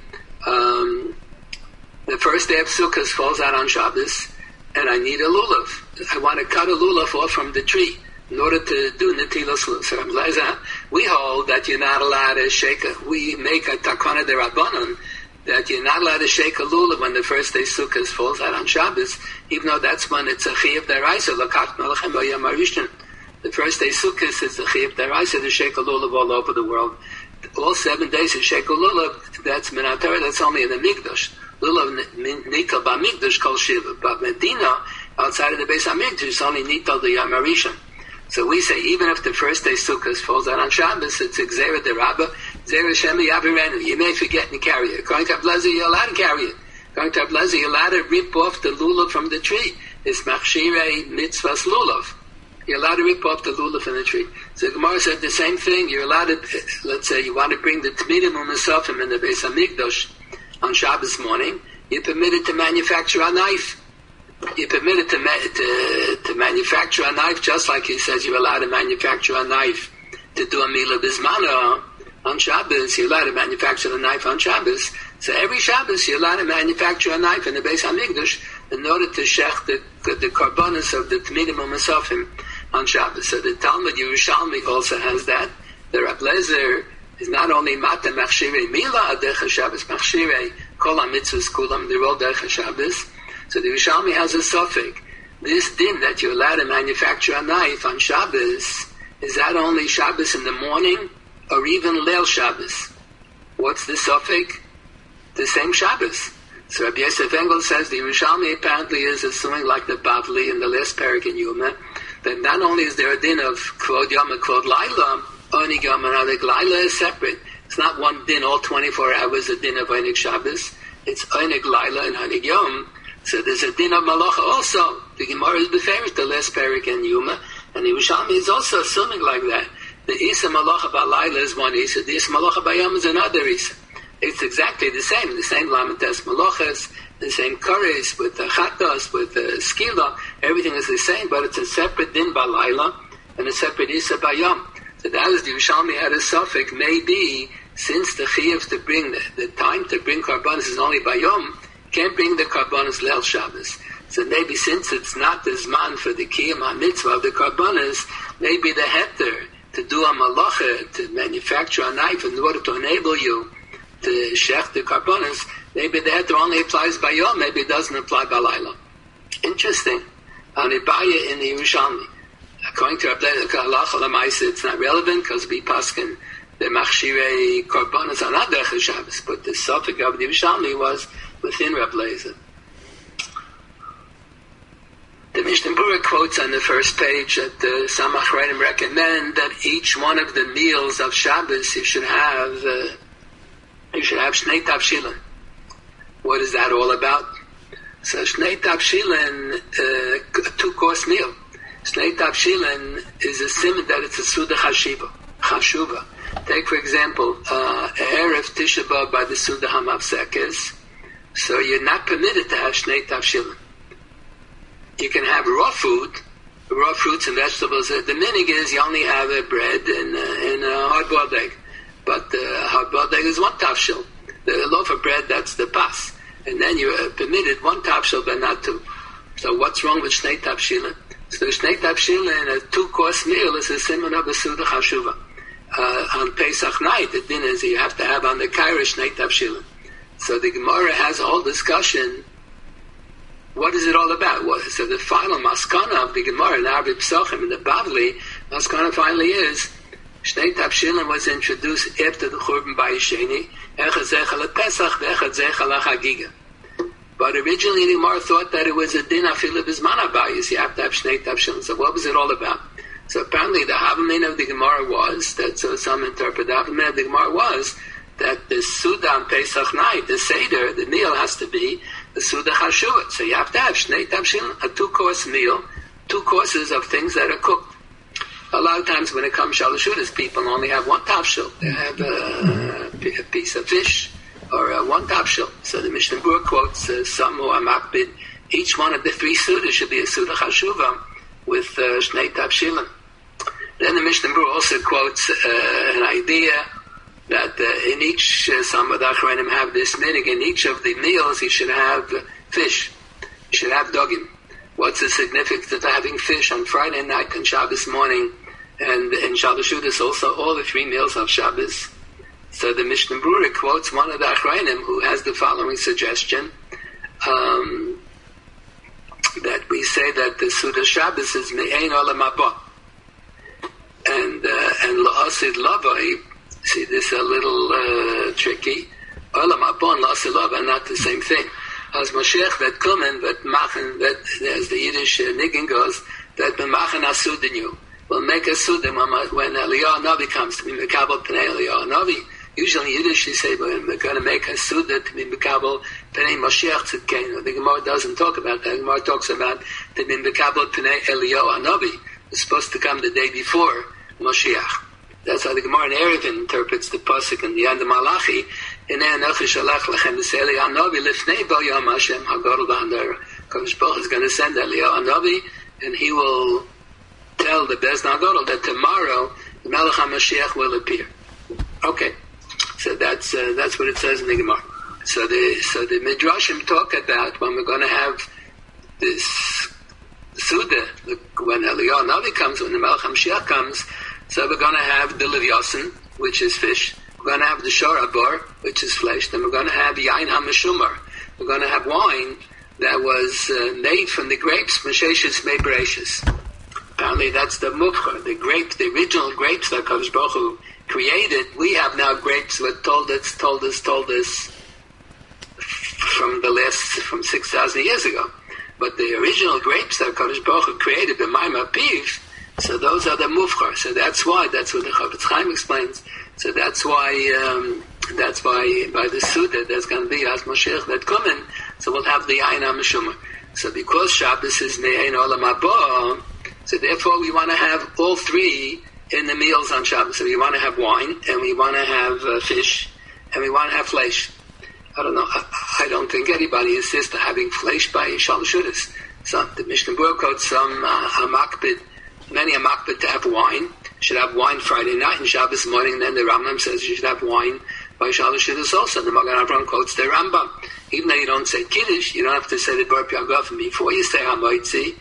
um, the first day of Sukkot falls out on Shabbos, and I need a lulav. I want to cut a lulav off from the tree in order to do netilas lulav. So Reb Lezer, we hold that you're not allowed to shake a. We make a takana de rabbanon that you're not allowed to shake a lulav when the first day Sukkot falls out on Shabbos, even though that's when it's a chiyuv deraisa, lakat melachem b'yom harishon. The first day Sukkot is a chiyuv deraisa to shake a lulav all over the world. All seven days to shake a lulav, that's minat Torah, that's only in the Mikdash. Lulav nital b'Mikdash kol shiva, but Medina, outside of the Beis HaMikdash, is only nital the Yom Harishon. So we say, even if the first day Sukkot falls out on Shabbos, it's Gzeira de Rabba, Gzeira Shemi Yavirenu. You may forget and carry it. According to Reb Lezer, you're allowed to carry it. According to Reb Lezer, you're allowed to rip off the lulav from the tree. It's Machshirei Mitzvahs Lulav. You're allowed to rip off the lulav from the tree. So Gemara said the same thing. You're allowed to, let's say you want to bring the Tmidim U'Mesofim in the Beis HaMikdash on Shabbos morning, you're permitted to manufacture a knife. You're permitted to, ma- to to manufacture a knife, just like he says you're allowed to manufacture a knife to do a Mila Bismana on Shabbos. You're allowed to manufacture a knife on Shabbos. So every Shabbos you're allowed to manufacture a knife in the Beis HaMikdash in order to shech the, the karbanos of the Tmidim U'Mesofim on Shabbos. So the Talmud Yerushalmi also has that. The Reb Lezer is not only Mata Machshirei Mila Adecha Shabbos, Machshirei Kol HaMitzvahs Kulam, they're all Decha Shabbos. So the Yerushalmi has a suffix. This din that you're allowed to manufacture a knife on Shabbos, is that only Shabbos in the morning or even Leil Shabbos? What's the suffix? The same Shabbos. So Rabbi Yosef Engel says the Yerushalmi apparently is assuming, like the Bavli in the last parak in Yuma, that not only is there a din of Kvod Yom and Kvod Laila, Onig Yom and Onig Laila is separate. It's not one din all twenty-four hours, a din of Onig Shabbos. It's Onig Laila and Onig Yom. So there's a din of Malacha also. The Gemara is beferish the last parak in Yuma, and the Yerushalmi is also assuming like that. The Isa Malacha Ba'Laila is one Isa, the Isa Malacha Ba'Yom is another Isa. It's exactly the same, the same Lamentes Malachas, the same Kares with the Chatos, with the Skila, everything is the same, but it's a separate din Ba'Laila and a separate Isa Ba'Yom. So that is the Yerushalmi had a suffix, maybe since the Chiyuv to bring, the, the time to bring Karbanos is only Ba'Yom, can't bring the Karbanos Leil Shabbos. So maybe since it's not the Zman for the Kiyam HaMitzvah of the Karbanos, maybe the Heter to do a Malacha, to manufacture a knife in order to enable you to shech the Karbanos, maybe the Heter only applies by Yom, maybe it doesn't apply by Laila. Interesting. On Ibaya in the Yerushalmi. According to Rabbi Halacha L'Maisa, it's not relevant because we paskin the Machshirei Karbanos are not Derech Shabbos, but the suffix of the Yerushalmi was within Reb Lezer. The Mishnah Berurah quotes on the first page that the Samach Reinim recommend that each one of the meals of Shabbos you should have uh, you should have Shnei Tavshilin. What is that all about? So Shnei Tavshilin, uh, a two-course meal. Shnei Tavshilin is a simon that it's a Suda Chashiva, Chashuva. Take, for example, uh, Erev Tisha B'Av by the Suda HaMavsekes. So you're not permitted to have Shnei Tavshilin. You can have raw food, raw fruits and vegetables. The minig is you only have a bread and, uh, and a hard-boiled egg. But the uh, hard-boiled egg is one tafshil. The loaf of bread, that's the pas. And then you're uh, permitted one tafshil, but not two. So what's wrong with Shnei Tavshilin? So Shnei Tavshilin, a two-course meal, is a simon of a Suda Chashuva. Uh, on Pesach night, the din is you have to have on the Kaira Shnei Tavshilin. So the Gemara has a whole discussion. What is it all about? What, so the final maskana of the Gemara in Arbi Psachim in the Bavli, maskana finally is Shnei Tavshilin was introduced after the Churban Bayisheni, Echad Zecha LePesach, Echad Zecha LeChagiga. But originally the Gemara thought that it was a din afilu b'zman habayis. You have to have Shnei Tavshilin. So what was it all about? So apparently the Havamin of the Gemara was, that so some interpret the Havamin of the Gemara was, that the Suda on Pesach night, the Seder, the meal has to be the Suda Chashuva. So you have to have Shnei Tavshilin, a two-course meal, two courses of things that are cooked. A lot of times when it comes Shalashudas, people only have one tafshil. They have uh, a piece of fish or uh, one tafshil. So the Mishnah Berurah quotes uh, some who are makbid each one of the three Sudas should be a Suda Chashuva with uh, Shnei Tavshilim. Then the Mishnah Berurah also quotes uh, an idea that uh, in each, uh, some of the Achronim have this minig, in each of the meals you should have uh, fish. You should have dogim. What's the significance of having fish on Friday night and Shabbos morning and in Shabbos Shudas also all the three meals of Shabbos? So the Mishnah Berurah quotes one of the Achronim who has the following suggestion, um, that we say that the Suda Shabbos is Me'ein Olam Haba. And, uh, and La'asid Lavai, see this is a little uh, tricky, Olam Haba and La'asid Lavai are not the same thing. As Moshiach that kommen, that machen, that as the Yiddish uh, niggin goes, that we machen a Sudenu. We'll make a Sudim when Eliyahu Navi comes to be Mekabel Pnei Eliyahu Navi. Usually in Yiddish you say, well, we're going to make a Suda to be Mekabel Pnei Moshiach Tzidkeinu. The Gemara doesn't talk about that. The Gemara talks about to be Mekabel Pnei Eliyahu Navi. It's supposed to come the day before Moshiach. That's how the Gemara in Erevin interprets the pasuk in the end of Malachi. In Enoch Shalach Lechem Eliyahu Navi Lifnei Bo Yom Hashem Hagadol B'Handar. Kadosh Baruch Hu is going to send Eliyahu Navi, and he will tell the Bezdin Hagadol that tomorrow the Melech HaMashiach will appear. Okay, so that's uh, that's what it says in the Gemara. So the so the Midrashim talk about when we're going to have this Suda, when Eliyahu Navi comes, when the Melech HaMashiach comes. So we're going to have the Levyasin, which is fish. We're going to have the Shorabar, which is flesh. Then we're going to have Yain HaMeshumar. We're going to have wine that was uh, made from the grapes, Mesheshes Mebereshis. Apparently that's the Mufcha, the grapes, the original grapes that Kadosh Baruch Hu created. We have now grapes that told us, told us, told us from the last, from six thousand years ago. But the original grapes that Kadosh Baruch Hu created, the Maimah Piv, so those are the mufchar. So that's why, that's what the Chavetz Chaim explains. So that's why, um, that's why by the Suda there's going to be as Moshiach that come in. So we'll have the Yain HaMeshumar. So because Shabbos is Me'ein Olam Haba, so therefore we want to have all three in the meals on Shabbos. So we want to have wine, and we want to have uh, fish, and we want to have flesh. I don't know. I, I don't think anybody insists on having flesh by Shalosh Shudas. So the Mishnah Berurah quotes some uh, Hamakbid. Many are makbid to have wine. Should have wine Friday night and Shabbos morning. And then the Rambam says you should have wine by Shabbos Shudas also. The Magen Avraham quotes the Rambam. Even though you don't say Kiddush, you don't have to say the Bar Piagavim before you say Hamoitzi.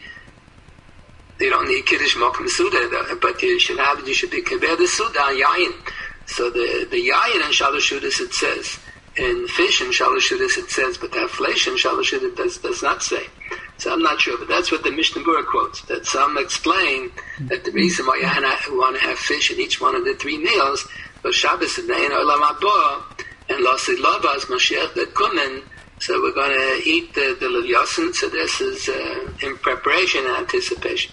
You don't need Kiddush Mokum Suda, but you should have. You should be Kever the Suda Yayin. So the the Yayin and Shabbos Shudas it says. In fish and Shalosh Shudas it says, but that flesh and Shalosh Shudas does, does not say. So I'm not sure, but that's what the Mishnah Berurah quotes. That some explain that the reason why you want to have fish in each one of the three meals, but Shabbos is Me'ein Olam Haba, and La'asid Lavai is Mashiach that Kumen. So we're going to eat the, the Levyasin. So this is uh, in preparation and anticipation.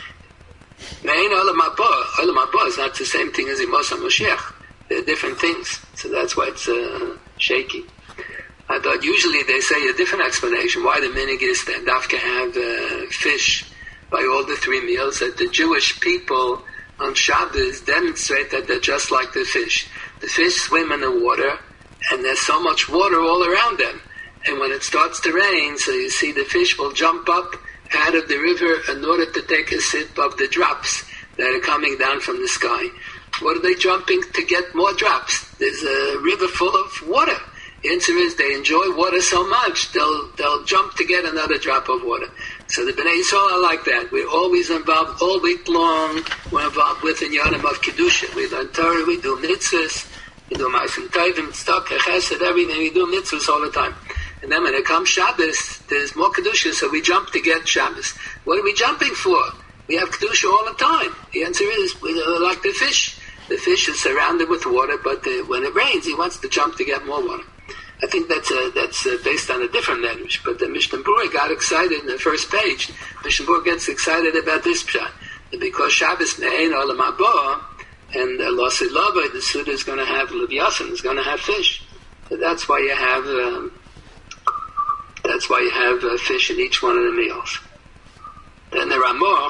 Me'ein Olam Haba, Olam Haba is not the same thing as Imos HaMashiach. They're different things. So that's why it's uh, shaky. I thought usually they say a different explanation why the minig is that Dafka have uh, fish by all the three meals, that the Jewish people on Shabbos demonstrate that they're just like the fish. The fish swim in the water, and there's so much water all around them. And when it starts to rain, so you see the fish will jump up out of the river in order to take a sip of the drops that are coming down from the sky. What are they jumping to get more drops? There's a river full of water. The answer is they enjoy water so much, they'll they'll jump to get another drop of water. So the Bnei Yisrael are like that. We're always involved all week long. We're involved with the Yonim of Kedusha. We learn Torah, we do mitzvahs, we do Ma'asim Tovim, Tzedakah, Chesed, everything. We do mitzvahs all the time. And then when it comes Shabbos, there's more Kedusha, so we jump to get Shabbos. What are we jumping for? We have Kedusha all the time. The answer is, we're like the fish. The fish is surrounded with water, but the, when it rains, he wants to jump to get more water. I think that's uh, that's uh, based on a different medrash. But the Mishnah Berurah got excited in the first page. Mishnah Berurah gets excited about this pshat. Because Shabbos Me'ein Olam Haba, and uh, La'asid Lavai, the Suda is going to have Levyasin, is going to have fish. So that's why you have um, that's why you have uh, fish in each one of the meals. Then the Ramah,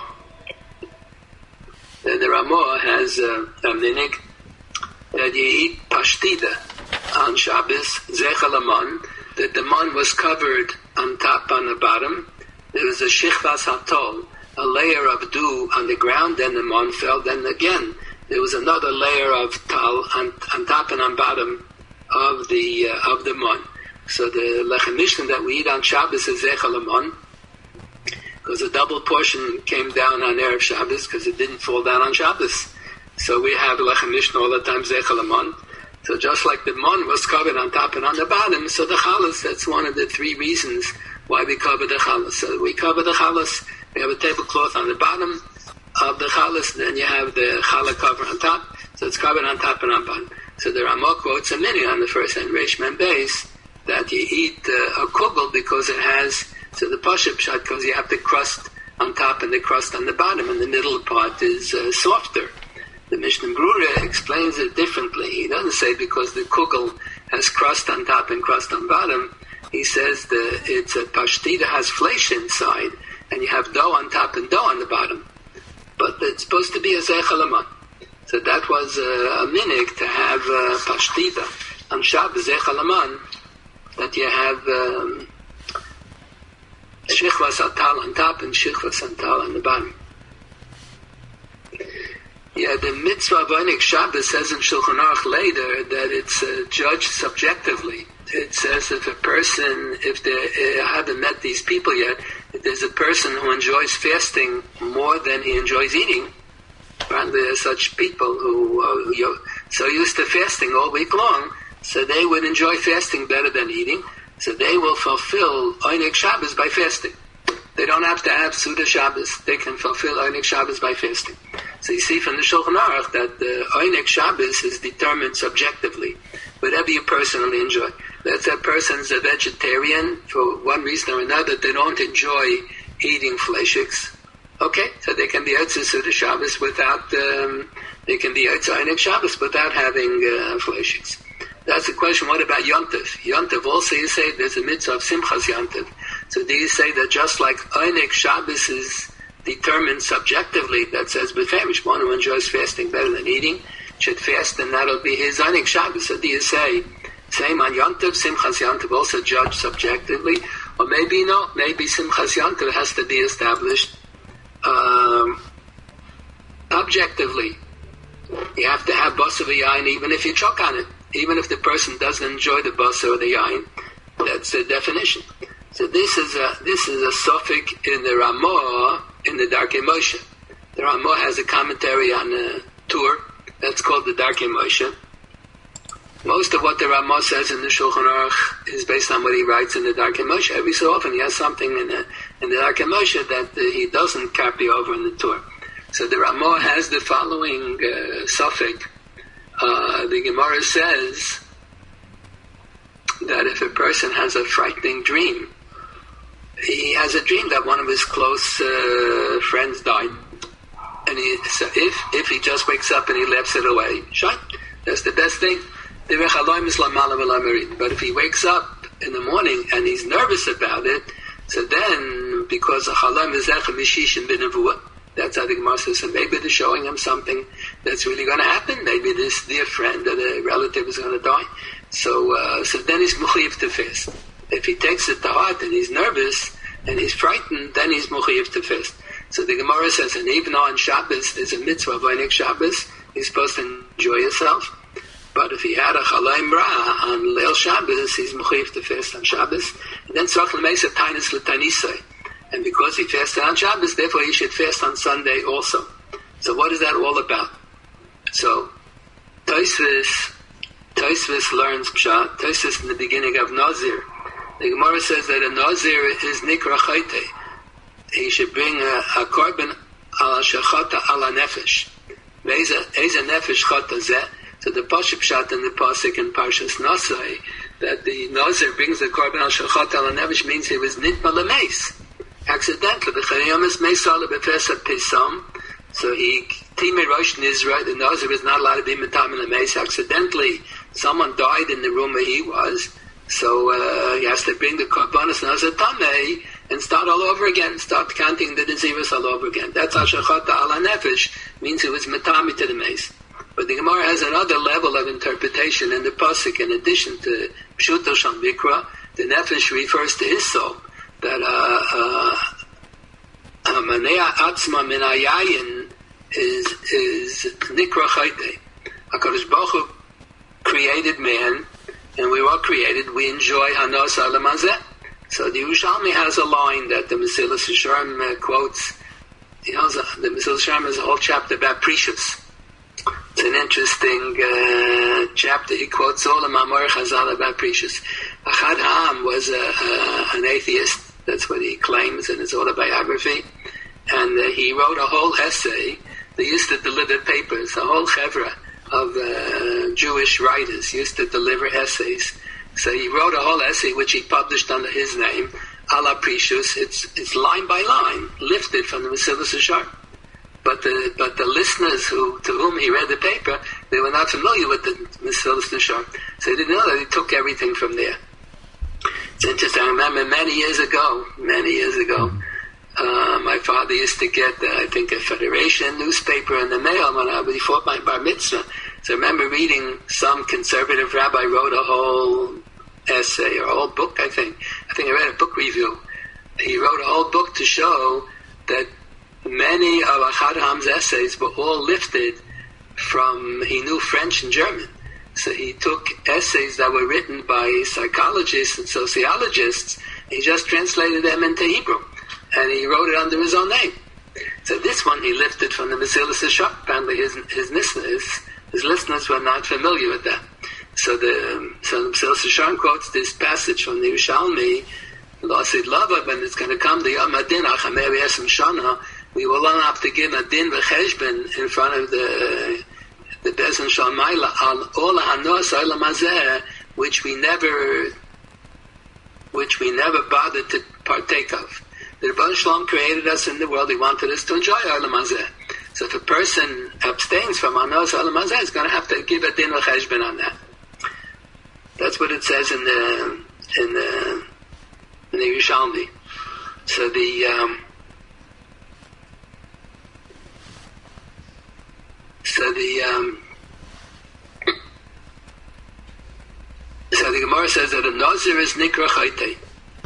then the Ramah has uh, a minig that you eat pashtida on Shabbos, Zechel Aman, that the man was covered on top, on the bottom. There was a shichvas hatol, a layer of dew on the ground, then the mon fell, then again there was another layer of tal on, on top and on bottom of the uh, of the mon. So the lechem mishnah that we eat on Shabbos is zechel amon, because a double portion came down on Erev Shabbos because it didn't fall down on Shabbos. So we have lechem mishnah all the time zechel amon. So just like the mon was covered on top and on the bottom, so the chalas, that's one of the three reasons why we cover the chalas. So we cover the chalas, we have a tablecloth on the bottom of the chalas, then you have the challah cover on top, so it's covered on top and on bottom. So the Ramah quotes a mini on the first hand, Reish Mem Beis, that you eat uh, a kugel because it has, so the pashup pshat, because you have the crust on top and the crust on the bottom, and the middle part is uh, softer. The Mishnah Brura explains it differently. He doesn't say because the kugel has crust on top and crust on bottom. He says that it's a pashtita has flesh inside, and you have dough on top and dough on the bottom. But it's supposed to be a zechel amon. So that was uh, a minig to have uh, pashtita on Shabbos zechel amon, that you have um, shichvas atal on top and shichvas atal on the bottom. Yeah, the mitzvah of Einik Shabbos says in Shulchan Aruch later that it's uh, judged subjectively. It says if a person, if they uh, haven't met these people yet, if there's a person who enjoys fasting more than he enjoys eating, apparently there's such people who are so used to fasting all week long, so they would enjoy fasting better than eating, so they will fulfill Einik Shabbos by fasting. They don't have to have Suda Shabbos. They can fulfill Einik Shabbos by fasting. So you see from the Shulchan Aruch that the Einik Shabbos is determined subjectively, whatever you personally enjoy. Let's say a person's a vegetarian for one reason or another, they don't enjoy eating fleishiks. Okay, so they can be Yotze Suda Shabbos without, um, they can be Yotze Einik Shabbos without having uh, fleishiks. That's the question. What about Yontif? Yontif also, you say there's a mitzvah of Simchas Yontif. So do you say that just like Einik Shabbos is determined subjectively, that says b'famish, one who enjoys fasting better than eating should fast, and that'll be his Einik Shabbos? So do you say same on Yontif, Simchas Yontif also judged subjectively, or maybe no, maybe Simchas Yontif has to be established um, objectively. You have to have basar v'yayin even if you choke on it. Even if the person doesn't enjoy the basar or the yain, that's the definition. So this is a this is a suffix in the Ramah in the Darkei Moshe. The Ramah has a commentary on the Tur that's called the Darkei Moshe. Most of what the Ramah says in the Shulchan Aruch is based on what he writes in the Darkei Moshe. Every so often he has something in the in the Darkei Moshe that uh, he doesn't copy over in the Tur. So the Ramah has the following uh, suffix. Uh, the Gemara says that if a person has a frightening dream, he has a dream that one of his close uh, friends died, and he, so if if he just wakes up and he laughs it away, shine, that's the best thing. But if he wakes up in the morning and he's nervous about it, so then because a chalam is mishishin b'nevuah, that's how the Gemara says, so maybe they're showing him something that's really going to happen. Maybe this dear friend or the relative is going to die. So uh, so then he's mechuyev to fast. If he takes it to heart and he's nervous and he's frightened, then he's mechuyev to fast. So the Gemara says, and even on Shabbos, there's a mitzvah of Einik Shabbos. He's supposed to enjoy himself. But if he had a chalayim ra on Leil Shabbos, he's mechuyev to fast on Shabbos. And then tzarich l'meisa tainis l'tainisai. And because he fasted on Shabbos, therefore he should fast on Sunday also. So what is that all about? So Tosfos, Tosfos learns Pshat. Tosfos in the beginning of Nazir. The Gemara says that a Nazir is Nikra Chayte. He should bring a, a korban ala shechata ala nefesh. Eza nefesh chata zeh. So the Pashup Pshat in the Pasuk in Parshas Nasai, that the Nazir brings the korban ala shechata ala nefesh means he was nitma lemeis. Accidentally, the Chayamas may sala befesa pesam, so he timid rosh nizra. The Nazir is not allowed to be metam in the mace. Accidentally, someone died in the room where he was, so uh, he has to bring the korbanos nazir tamei and start all over again. Start counting the naziris all over again. That's ashachata ala nefesh, means he was metami to the mace. But the Gemara has another level of interpretation in the pasuk. In addition to pshuto sham mikra, the nefesh refers to his soul. that Manea Atzma Min Hayayin is is Nikra Chayte. HaKadosh Baruch Hu created man, and we were created. We enjoy Hanos Alam Hazeh. So the Yerushalmi has a line that the Mesilas Yesharim uh, quotes. You know, the Mesilas Yesharim has a whole chapter about Precious. It's an interesting uh, chapter. He quotes all the Mamor Chazal about Precious. Achad Ha'am was a, a, an atheist. That's what he claims in his autobiography. And uh, he wrote a whole essay. They used to deliver papers. A whole chevra of uh, Jewish writers used to deliver essays. So he wrote a whole essay which he published under his name, Ala Precious. It's it's line by line, lifted from the Mesilas Yesharim. But the but the listeners who to whom he read the paper, they were not familiar with the Mesilas Yesharim. So they didn't know that he took everything from there. It's interesting. I remember many years ago, many years ago, uh, my father used to get, uh, I think, a Federation newspaper in the mail when I before my bar mitzvah. So I remember reading some conservative rabbi wrote a whole essay or a whole book, I think. I think I read a book review. He wrote a whole book to show that many of Achad Ha'am's essays were all lifted from, he knew French and German. So he took essays that were written by psychologists and sociologists, he just translated them into Hebrew. And he wrote it under his own name. So this one he lifted from the Mesilas Yesharim. Apparently his, his listeners, his listeners were not familiar with that. So the so the Mesilas Yesharim quotes this passage from the Yerushalmi, L'Asid Lava, when it's going to come the Yom Adin, Achamei Yesem Shana, we will all have to give a din v'cheshbon in front of the the Beis Din Shel Maila on all hanos olam hazeh, which we never, which we never bothered to partake of. The Rebbeinu Shalom created us in the world; He wanted us to enjoy olam hazeh. So if a person abstains from hanos olam hazeh, he's going to have to give a din v'cheshbon on that. That's what it says in the in the in the Yerushalmi. So the um, So the um, so the Gemara says that a Nazir is Nikra Chayte,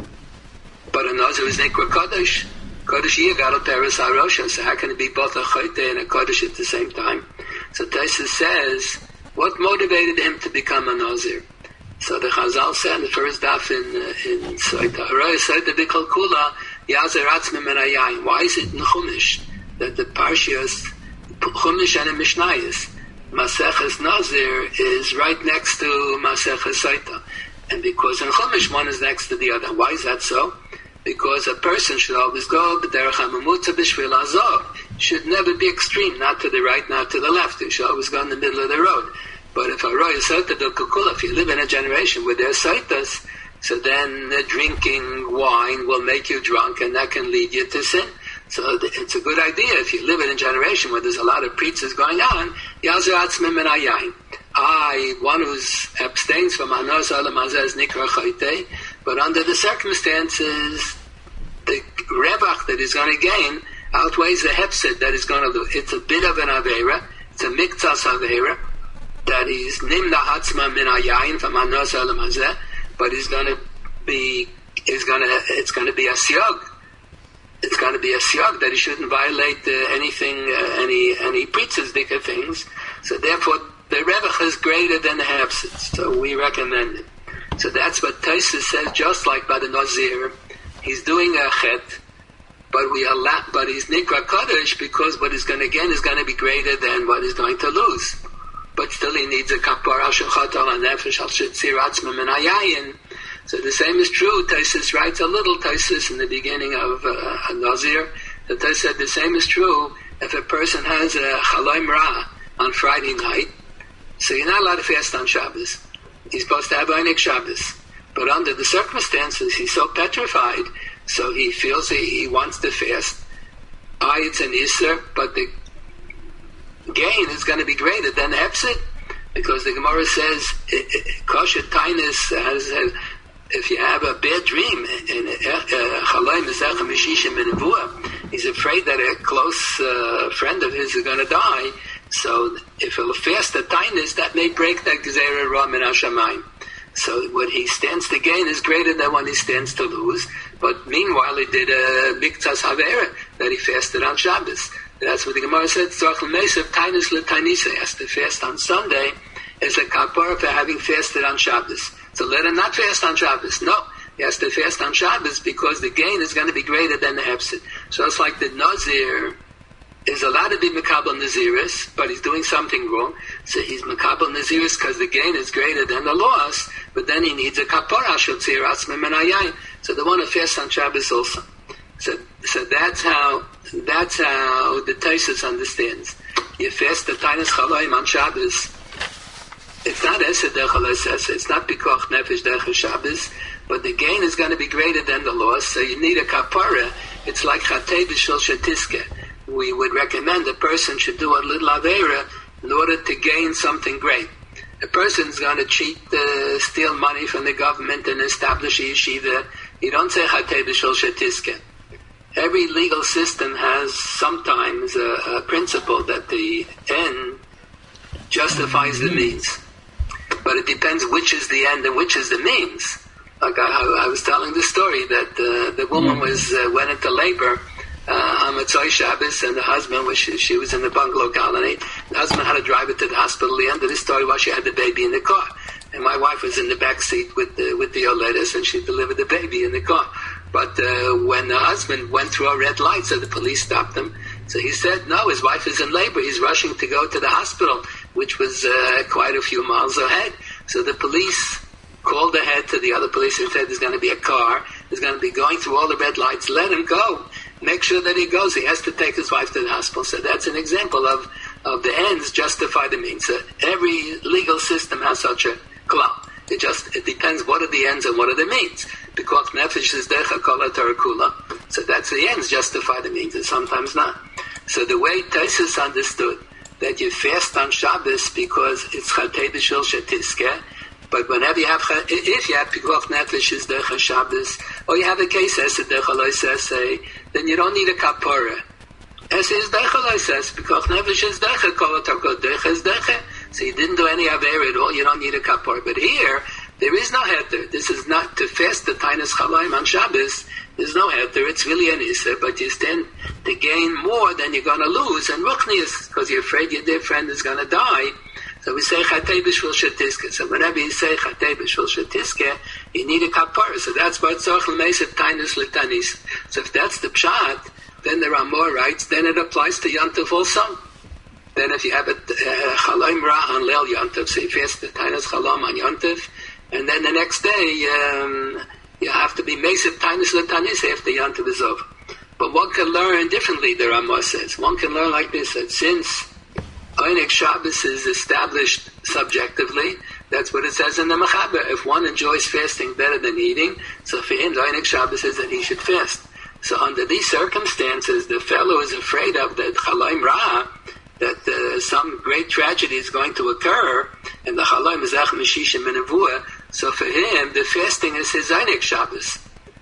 but a Nazir is Nikra Kodesh. Kodesh Yigal Peres HaRosha. So how can it be both a Chayte and a Kodesh at the same time? So Taisus says, what motivated him to become a Nazir? So the Chazal said in the first daf in in Soita Araya Soita Bikol Kula Yazer Atzmim and Ayayim. Why is it in Chumash that the Parshias Chumash and Mishnayos, Maseches Nazir is right next to Maseches Soita, and because in Chumash one is next to the other. Why is that so? Because a person should always go b'derech hamamutza b'shvil hazov. Should never be extreme, not to the right, not to the left. You should always go in the middle of the road. But if a roy is Soita d'kukula, if you live in a generation where there's Soitas, so then uh, drinking wine will make you drunk, and that can lead you to sin. So it's a good idea if you live in a generation where there's a lot of preachers going on. Yazer atzmim and ayayin. I, one who abstains from hanos olam hazeh is nikra chayte, but under the circumstances, the revach that he's going to gain outweighs the hefsed that he's going to lose. It's a bit of an avera. It's a miktas avera that he's nimna hatzma min ayayin from hanos olam hazeh, but he's going to be, he's going to, it's going to be a siyog. It's going to be a siyag that he shouldn't violate uh, anything, uh, any any pritzes-dika things. So therefore, the revach is greater than the hafsitz. So we recommend it. So that's what Taisus says. Just like by the Nazir, he's doing a chet, but we allow, but he's nikra kodesh because what he's going to gain is going to be greater than what he's going to lose. But still, he needs a kapara shechat al nefesh al shetzir atzmim and ayayin. So the same is true. Taisus writes a little Taisus in the beginning of uh, a Nazir. The Taisus said the same is true if a person has a Chaloim Ra on Friday night. So you're not allowed to fast on Shabbos. He's supposed to have Einik Shabbos. But under the circumstances, he's so petrified, so he feels he, he wants to fast. Ah, it's an Isser, but the gain is going to be greater than the Hepsit, because the Gemara says, Kosher Tainus has... has if you have a bad dream, and he's afraid that a close uh, friend of his is going to die, so if he'll fast the tainus, that may break that Gezerah Ra Min HaShamayim. So what he stands to gain is greater than what he stands to lose. But meanwhile, he did a miktas havera, that he fasted on Shabbos. That's what the Gemara said. He has to fast on Sunday as a kapara for having fasted on Shabbos. So let him not fast on Shabbos. No, he has to fast on Shabbos because the gain is going to be greater than the hefsid. So it's like the Nazir is allowed to be Makabal Naziris, but he's doing something wrong. So he's Makabal Naziris because the gain is greater than the loss, but then he needs a kapara. So they want to fast on Shabbos also. So, so that's how that's how the Taisus understands. You fast the Tainas Chaloim on Shabbos. It's not Esed Dechal Esed. It's not Pikoch Nefesh Dechal Shabbos, but the gain is going to be greater than the loss. So you need a kapara. It's like Chatei B'Shel Shetiske. We would recommend a person should do a little avera in order to gain something great. A person's going to cheat, uh, steal money from the government and establish a yeshiva. You don't say Chatei B'Shel Shetiske. Every legal system has sometimes a, a principle that the end justifies the means. But it depends which is the end and which is the means. Like I, I was telling the story that uh, the woman was uh, went into labor uh, on Motzei Shabbos, and the husband was she, she was in the bungalow colony. The husband had to drive her to the hospital. The end of the story was she had the baby in the car, and my wife was in the back seat with the with the Yoledes, and she delivered the baby in the car. But uh, when the husband went through a red light, so the police stopped him. So he said, no, his wife is in labor. He's rushing to go to the hospital, which was uh, quite a few miles ahead. So the police called ahead to the other police and said, there's going to be a car. He's going to be going through all the red lights. Let him go. Make sure that he goes. He has to take his wife to the hospital. So that's an example of, of the ends justify the means. So every legal system has such a klal. It just it depends what are the ends and what are the means. Because nefesh is decha kol tarakula. So that's the ends justify the means, and sometimes not. So the way Taisus understood that you fast on Shabbos because it's Chatei B'Shel Shetiske, but whenever you have, if you have Pikuach Nefesh is Decha Shabbos, or you have a case Esed Decha Loisese, then you don't need a kapara. Esed is Decha Loisese, Pikuach Nefesh is Decha, Kol Tarkot Decha is Decha. So you didn't do any Aver at all, you don't need a kapara. But here, there is no heter. This is not to fast the Tainas Chaloim on Shabbos. There's no heter. It's really an Issa, but you stand to gain more than you're going to lose. And Ruchnius, because you're afraid your dear friend is going to die. So we say Chatei B'Shvil Shetiske. So whenever you say Chatei B'Shvil Shetiske, you need a kapara. So that's what Tzorch L'Meisev Tainas L'Tanis. So if that's the pshat, then there are more rights. Then it applies to Yontif also. Then if you have a Chaloim uh, Ra on Leil Yontif, so you fast the Tainas Chalom on Yontif, and then the next day, um, you have to be Mesiv Tainis L'Tanis after Yontif is over. But one can learn differently, the Ramah says. One can learn like this, that since Einik Shabbos is established subjectively, that's what it says in the Mechaber. If one enjoys fasting better than eating, so for him, the Einik Shabbos says that he should fast. So under these circumstances, the fellow is afraid of that Chalaim Ra, that uh, some great tragedy is going to occur, and the Chalaim is Ach Meshishim Menavua. So for him, the fasting is his Einik Shabbos.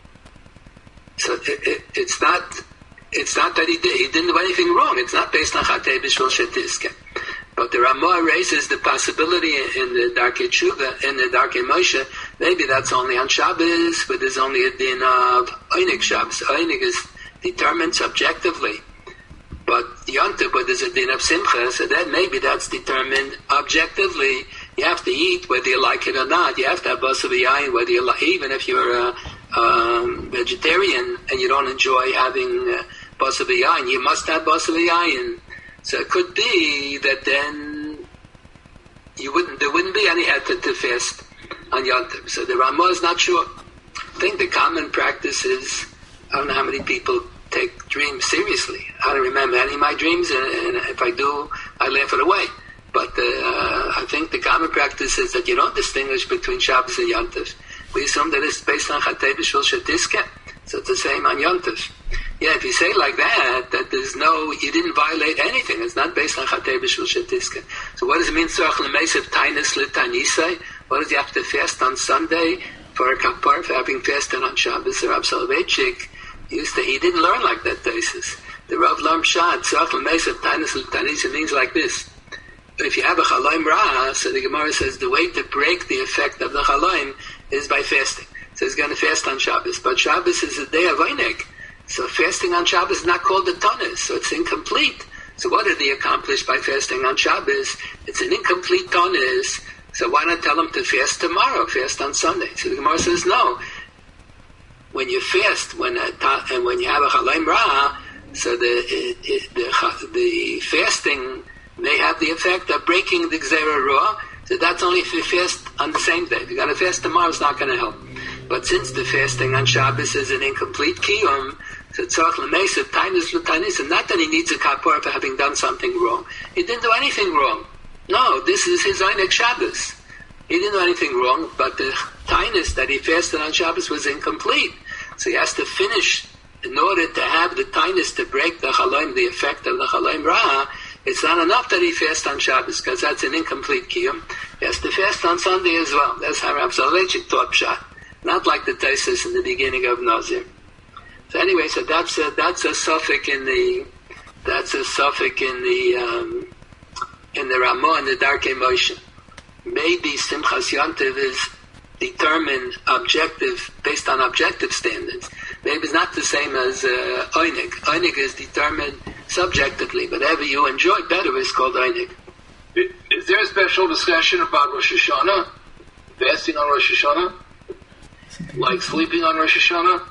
So it, it, it's not it's not that he did he didn't do anything wrong. It's not based on Chatei B'Shvil Shetiske. But the Ramah raises the possibility in the Darkei Tshuva, in the Darkei Moshe, maybe that's only on Shabbos, but there's only a din of Einik Shabbos. Einik is determined subjectively. But Yontif, but there's a din of Simcha, so that maybe that's determined objectively. You have to eat whether you like it or not. You have to have basar v'yayin whether you like, even if you're a um, vegetarian and you don't enjoy having uh, basar v'yayin, you must have basar v'yayin. So it could be that then you wouldn't there wouldn't be any heter to fast on Yontif. So the Ramah is not sure. I think the common practice is, I don't know how many people take dreams seriously. I don't remember any of my dreams, and, and if I do, I laugh it away. But uh, I think the common practice is that you don't distinguish between Shabbos and Yontif. We assume that it's based on Chatei B'Shvil Shetiske, so it's the same on Yontif. Yeah, if you say like that, that there's no, you didn't violate anything. It's not based on Chatei B'Shvil Shetiske. So what does it mean, Tzorch L'Meisev Tainis L'Tanisai? What does you have to fast on Sunday for a kapar, for having fasted on Shabbos? Or Rav Soloveitchik used to, he didn't learn like that thesis. The Rav learned Shad, Tzorch L'Meisev Tainis L'Tanisai means like this. if you have a chalaim ra, so the Gemara says the way to break the effect of the chalaim is by fasting. So he's going to fast on Shabbos, but Shabbos is a day of Einig. So fasting on Shabbos is not called a tanis, so it's incomplete. So what did he accomplish by fasting on Shabbos? It's an incomplete tanis. So why not tell him to fast tomorrow, fast on Sunday? So the Gemara says no. When you fast, when a, and when you have a chalaim ra, so the, it, it, the the fasting may have the effect of breaking the gzera ra. So that's only if you fast on the same day. If you got to fast tomorrow, it's not going to help. But since the fasting on Shabbos is an incomplete kiyum, so tzarich l'meisiv tainus l'tainus, and not that he needs a kapara for having done something wrong. He didn't do anything wrong. No, this is his Einig Shabbos. He didn't do anything wrong, but the tainus that he fasted on Shabbos was incomplete. So he has to finish in order to have the tainus to break the chalaim, the effect of the chalaim ra. It's not enough that he fast on Shabbos, because that's an incomplete kiyum. He has to fast on Sunday as well. That's how Rav Soloveitchik taught Pshat. Not like the Taisus in the beginning of Nazir. So anyway, so that's a, that's a suffix in the, that's a suffix in the, um, in the Ramah and the Darkei Moshe. Maybe Simchas Yontiv is determined objective, based on objective standards. Maybe it's not the same as uh, Einig. Einig is determined subjectively, but whatever you enjoy better is called Einig. Is there a special discussion about Rosh Hashanah? Fasting on Rosh Hashanah? Like sleeping on Rosh Hashanah?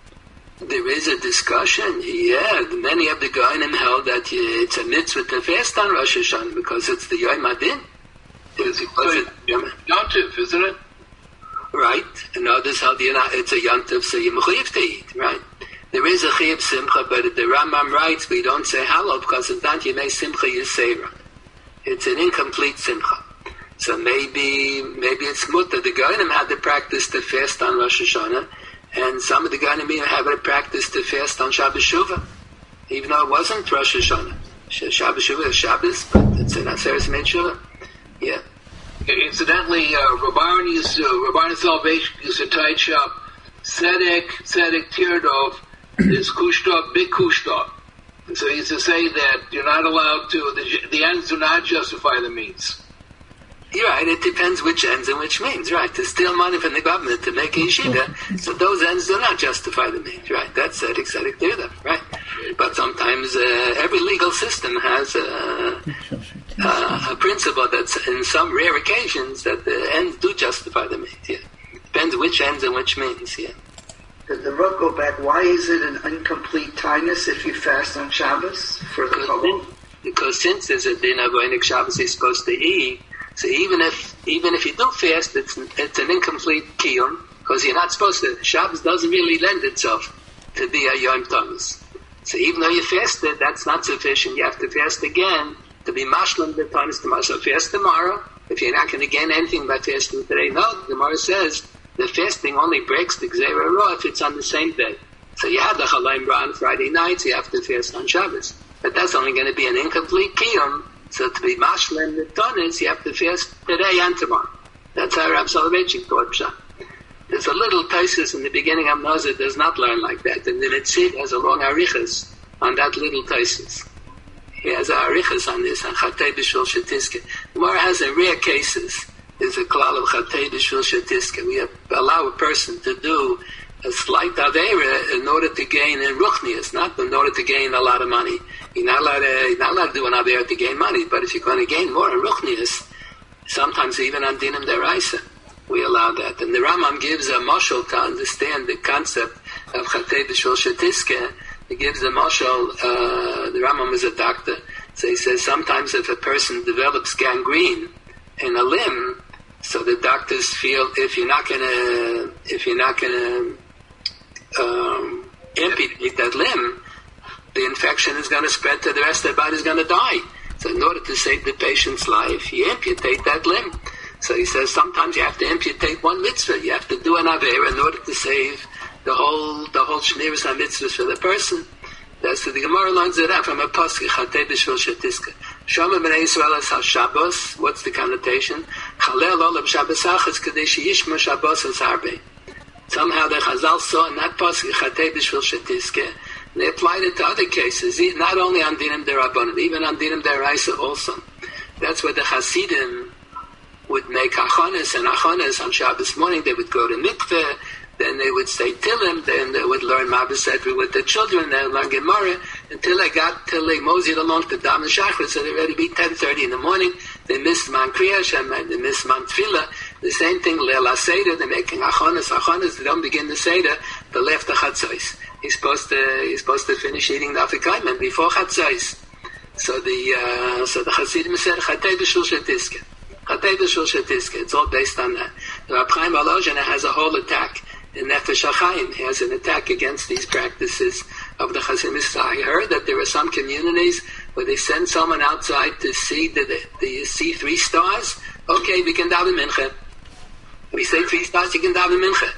There is a discussion, yeah. Many of the Goyim held that it's a mitzvah to fast on Rosh Hashanah because it's the Yom Adin. It's a Yontif, isn't it? Right. And others held it's a Yontif, so you're mechuyev to eat, right? There is a Chiyuv Simcha, but the Rambam writes we don't say Halal because if not, you may Simcha Yisera. It's an incomplete Simcha. So maybe maybe it's mutter. The Goyim had the practice to fast on Rosh Hashanah, and some of the Goyim have a practice to fast on Shabbos Shuvah, even though it wasn't Rosh Hashanah. Shabbos Shuvah is Shabbos, but it's an Aseres Mein Shuvah. Yeah. Incidentally, uh, Rabban used to, Rabban Soloveitchik used to tie up Tzedek, Tzedek Tirdov is Kushtov, Big Kushtov. And so he used to say that you're not allowed to, the, the ends do not justify the means. You're right, it depends which ends and which means, right? To steal money from the government to make a yeshiva, so those ends do not justify the means, right? That's Tzedek, Tzedek Tirdov, right? But sometimes uh, every legal system has a, a, a principle that's in some rare occasions that the ends do justify the means, yeah. Depends which ends and which means, yeah. Did the Rav go back? Why is it an incomplete tainus if you fast on Shabbos for the Kabbalah? Because since there's a din of Einig Shabbos he's supposed to eat, so even if even if you do fast, it's it's an incomplete kiyum because you're not supposed to. Shabbos doesn't really lend itself to be a Yom Tammuz. So even though you fasted, that's not sufficient. You have to fast again to be mashlim the tainus tomorrow. So fast tomorrow. If you're not going to gain anything by fasting today, no. The Gemara says the fasting only breaks the Gzeira Ra if it's on the same day. So you have the Chalaim Ra on Friday night, so you have to fast on Shabbos. But that's only going to be an incomplete kiyum. So to be mashlim the tainus, you have to fast today and tomorrow. That's how Rav Soloveitchik taught Pshat. There's a little Taisus in the beginning of Nazir does not learn like that. And the Netzid has a long arichas on that little Taisus. He has a arichas on this, on Chatei B'Shul Shetiske. The Gemara has in rare cases, there's a klal of Chatei B'Shul Shetiske. We have, allow a person to do a slight avera in order to gain in ruchnias, not in order to gain a lot of money. You're not allowed to, you're not allowed to do an avera to gain money, but if you're going to gain more in ruchnias, sometimes even on dinim deraisa, we allow that. And the Rambam gives a mashal to understand the concept of Chatei B'Shul Shetiske. He gives a mashal, uh, the Rambam is a doctor, so he says sometimes if a person develops gangrene in a limb, so the doctors feel if you're not gonna, if you're not gonna um, amputate that limb, the infection is going to spread to the rest of the body, is going to die. So in order to save the patient's life, you amputate that limb. So he says sometimes you have to amputate one mitzvah. You have to do an avera in order to save the whole the whole shmiras ha-mitzvahs for the person. That's the Gemara learns it out from a pasuk Chatei B'Shul Shetiske. Shama b'nei Yisrael es ha-Shabbos. What's the connotation? Chalel olav Shabbos achas kadei sheyishma Shabbos es harbe. Somehow the Chazal saw in that pasuk Chatei B'Shul Shetiske. They applied it to other cases, not only on dinim derabanan, even on dinim deraisa also. That's where the Hasidim would make achonis, and achonis on Shabbos morning. They would go to mikveh, then they would say Tillim, then they would learn Mabas Sedri with the children, they would learn Gemara, until they got, till they moseyed along to Dam and Shachrit, so they already be ten thirty in the morning. They missed Man Kriya Hashem, and they missed Man Tefillah. The same thing, Leila Seder, they're making achonis, achonis, they don't begin the Seder, the left the Chatzos. He's supposed to, he's supposed to finish eating the Afikaiman before Chatzos. So the, uh, so the Hasidim said, Chatei b'shul shetiske. Chatei b'shul shetiske. It's all based on that. The Rab Chaim Volozhin has a whole attack in Nefesh HaChaim. He has an attack against these practices of the Hasidim. I heard that there are some communities where they send someone outside to see the, the, the see three stars. Okay, we can daven mincha. We say three stars, you can daven mincha.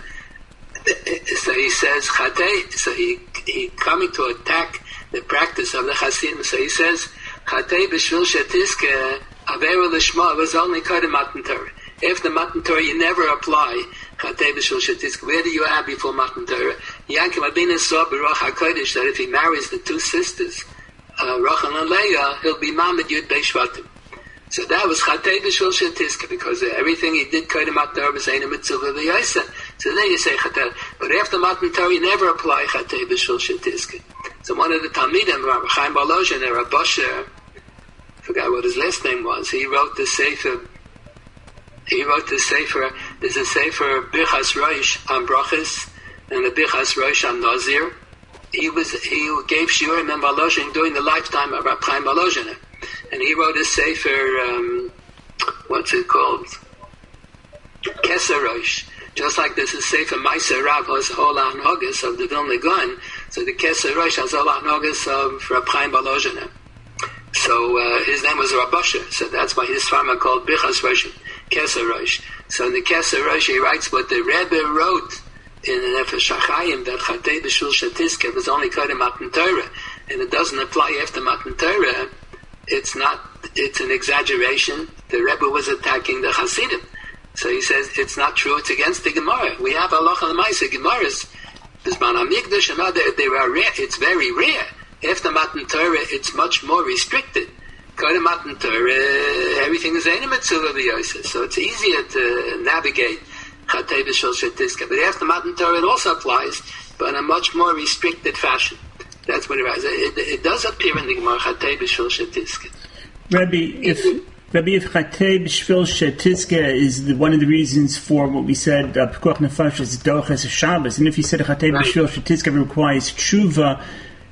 So he says Chatei. So he he coming to attack the practice of the Hasidim. So he says Chatei b'shvil shetiske avera l'shma was only kodem Matan Torah. After Matan Torah, you never apply Chatei b'shvil shetiske. Where do you have before Matan Torah? Yankim Abina saw b'Ruach HaKodesh that if he marries the two sisters, uh, Rachel and Leah, he'll be Mamad Yud Bei Shvatim. So that was Chatei b'shvil shetiske, because everything he did kodem Matan Torah was Eina Mitzvah v'Yoseh. So there you say Chatei. But after Matan Torah, you never apply Chatei b'shvil shetiske. So one of the Talmidim, Rab Chaim Volozhin, and Rab Bosher, I forgot what his last name was, he wrote the Sefer, he wrote the Sefer, there's a Sefer Birchas Rosh on Brachas, and a Birchas Rosh on Nazir. He was, he gave Shiurim and Volozhin during the lifetime of Rab Chaim Volozhin. And he wrote a Sefer, um, what's it called? Keser Rosh. Just like there's a Sefer Meiser Rav, has all Hanogas of the Vilna Gaon. So the Keser Rosh has all Hanogas of Rab Chaim Volozhin. So uh, his name was Rab Bosher. So that's why his farm are called Bichas Rosh, Keser Rosh. So in the Keser Rosh he writes what the Rebbe wrote in the Nefesh HaChaim, that Chatei b'shvil shetiske was only kodem Matan Torah, and it doesn't apply after Matan Torah. It's not. It's an exaggeration. The Rebbe was attacking the Hasidim. So he says it's not true. It's against the Gemara. We have halacha l'maaseh Gemaras. Bisman Hamikdash and other. They are rare. It's very rare. After Matan Torah, it's much more restricted. Kodem Matan Torah, everything is Eina Mitzvah v'Yoseh. So it's easier to navigate Chatei b'shvil shetiske. But after Matan Torah, it also applies, but in a much more restricted fashion. That's what it is. It, it does appear in the Gemara Chatei b'shvil shetiske. Rabbi, if Rabbi, if Chatei b'shvil shetiske is the, one of the reasons for what we said, Pekuach Nefesh is Doches Shabbos, and if you said Chatei b'shvil shetiske requires tshuva,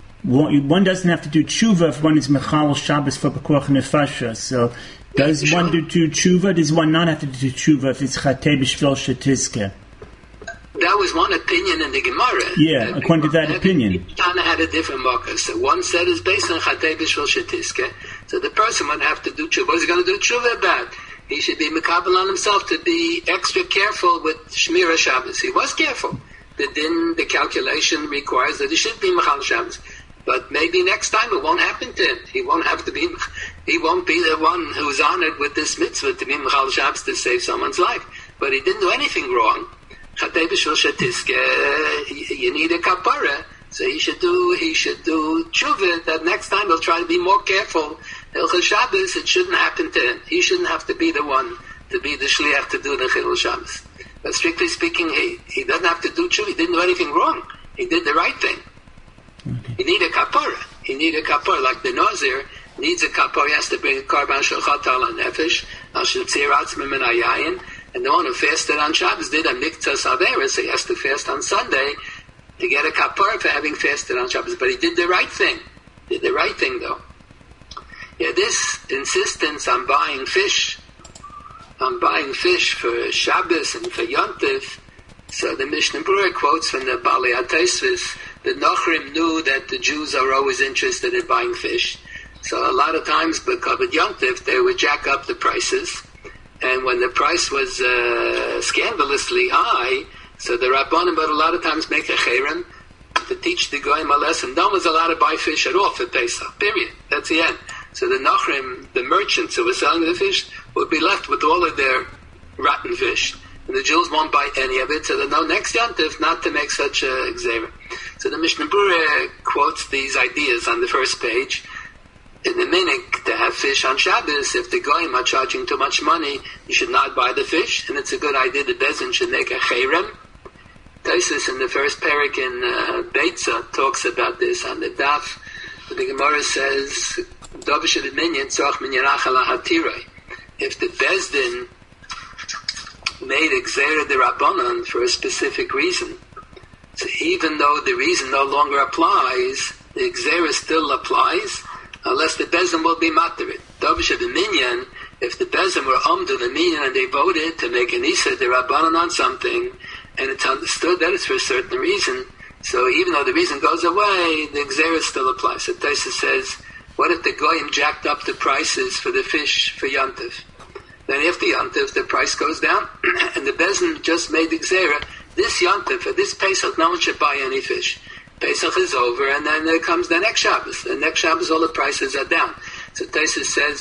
one doesn't have to do tshuva if one is Mechal Shabbos for Pekuach Nefesh. So, does yeah, one sure. do tshuva? Does one not have to do tshuva if it's Chatei b'shvil shetiske? That was one opinion in the Gemara. Yeah, uh, according to that opinion. Tana had a different marker. So one said it's based on Chatei b'shvil shetiske. So the person would have to do tshuva. What's he going to do tshuva about? He should be mekabel on himself to be extra careful with Shmira Shabbos. He was careful. The din, the calculation requires that he should be Mechal Shabbos. But maybe next time it won't happen to him. He won't have to be, he won't be the one who's honored with this mitzvah to be Mechal Shabbos to save someone's life. But he didn't do anything wrong. Chatei b'shvil shetiske, you need a kapara. So he should do, he should do tshuva, that next time he'll try to be more careful. Hilchos Shabbos, it shouldn't happen to him. He shouldn't have to be the one to be the shliach to do the Hilchos Shabbos. But strictly speaking, he, he doesn't have to do tshuva. He didn't do anything wrong. He did the right thing. Okay. He need a kapara. He need a kapara. Like the Nazir needs a kapara. He has to bring a karban shel chatal and nefesh, al shel tzir atzmim and ayayin. And the one who fasted on Shabbos did a miktzas averis, so he has to fast on Sunday to get a kapara for having fasted on Shabbos. But he did the right thing. Did the right thing, though. Yeah, this insistence on buying fish, on buying fish for Shabbos and for Yontif. So the Mishnah Berurah quotes from the Balei HaTosfos, the Nochrim knew that the Jews are always interested in buying fish. So a lot of times, because of Yontif, they would jack up the prices. And when the price was uh, scandalously high, so the Rabbanim would a lot of times make a cherem to teach the Goyim a lesson. No one's allowed to buy fish at all for Pesach, period. That's the end. So the Nochrim, the merchants who were selling the fish, would be left with all of their rotten fish. And the Jews won't buy any of it, so they know next Yontif not to make such a gzeira. So the Mishnah Berurah quotes these ideas on the first page. in the minik to have fish on Shabbos. If the goyim are charging too much money, you should not buy the fish, and it's a good idea. The bezin should make a cherem. Taisus in the first parak in uh, Beitza talks about this on the daf. The Gemara says, if the Bezdin made Gzeira de Rabbanan for a specific reason, so even though the reason no longer applies, the Gzeira still applies, unless the Bezdin will be materit. If the Bezdin were umdu the minyan and they voted to make an Isa de Rabbanan on something, and it's understood that it's for a certain reason, so even though the reason goes away, the Gzeira still applies. So Taisa says, what if the Goyim jacked up the prices for the fish for Yantiv? Then after Yantiv, the price goes down, and the Bezin just made the Gzeira, this Yantiv, for this Pesach, no one should buy any fish. Pesach is over, and then there comes the next Shabbos. The next Shabbos, all the prices are down. So Taisa says,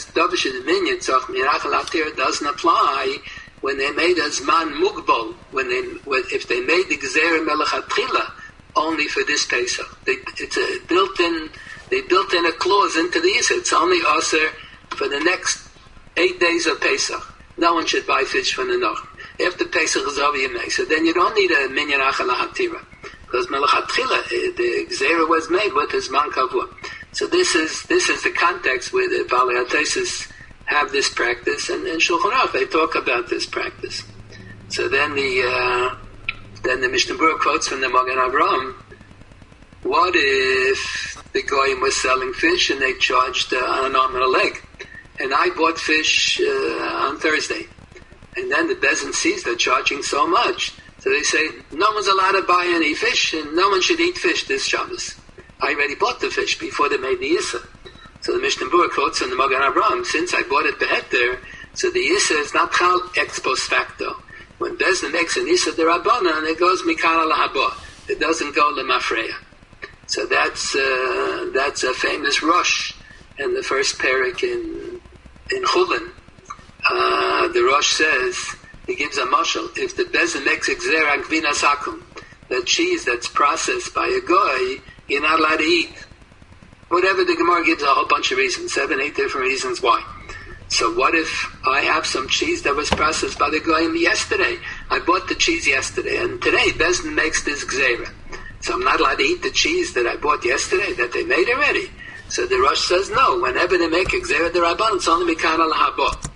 doesn't apply when they made a Zman Mugbal, when they, when, if they made the Gzeira Melech only for this Pesach. They, it's a built-in, they built in a clause into the Yisr. It's only Aser for the next eight days of Pesach. No one should buy fish from the Noch. After Pesach is over, you may. So then you don't need a Minyan Achal HaTira. Because Melech HaTchila, the Gzeira was made with his Man Kavua. So this is this is the context where the Balei HaTesis have this practice, and in Shulchan Aruch they talk about this practice. So then the uh, then the Mishnah Berurah quotes from the Magen Avraham, what if the Goyim was selling fish and they charged uh, an arm and a leg, and I bought fish uh, on Thursday, and then the Bezin sees they're charging so much, so they say no one's allowed to buy any fish and no one should eat fish this Shabbos. I already bought the fish before they made the Yissa. So the Mishnah Berurah quotes from the Magen Avraham, since I bought it beheter, so the Yissa is not chal ex post facto. When Bezdin makes an Yissa derabbanan, it goes mikara lahaba. It doesn't go lemafreya. So that's uh, that's a famous Rosh in the first parak in in Chulin. Uh, the Rosh says, he gives a mashal, if the Bezdin makes Gzeira Gvina Sakum, that cheese that's processed by a goy, you're not allowed to eat. Whatever, the Gemara gives a whole bunch of reasons, seven, eight different reasons why. So what if I have some cheese that was processed by the Goyim yesterday? I bought the cheese yesterday, and today Bezdin makes this Gzeira. So I'm not allowed to eat the cheese that I bought yesterday, that they made already. So the Rosh says, no, whenever they make a Gzeira d'Rabbanan, it's only Mikana l'Haba.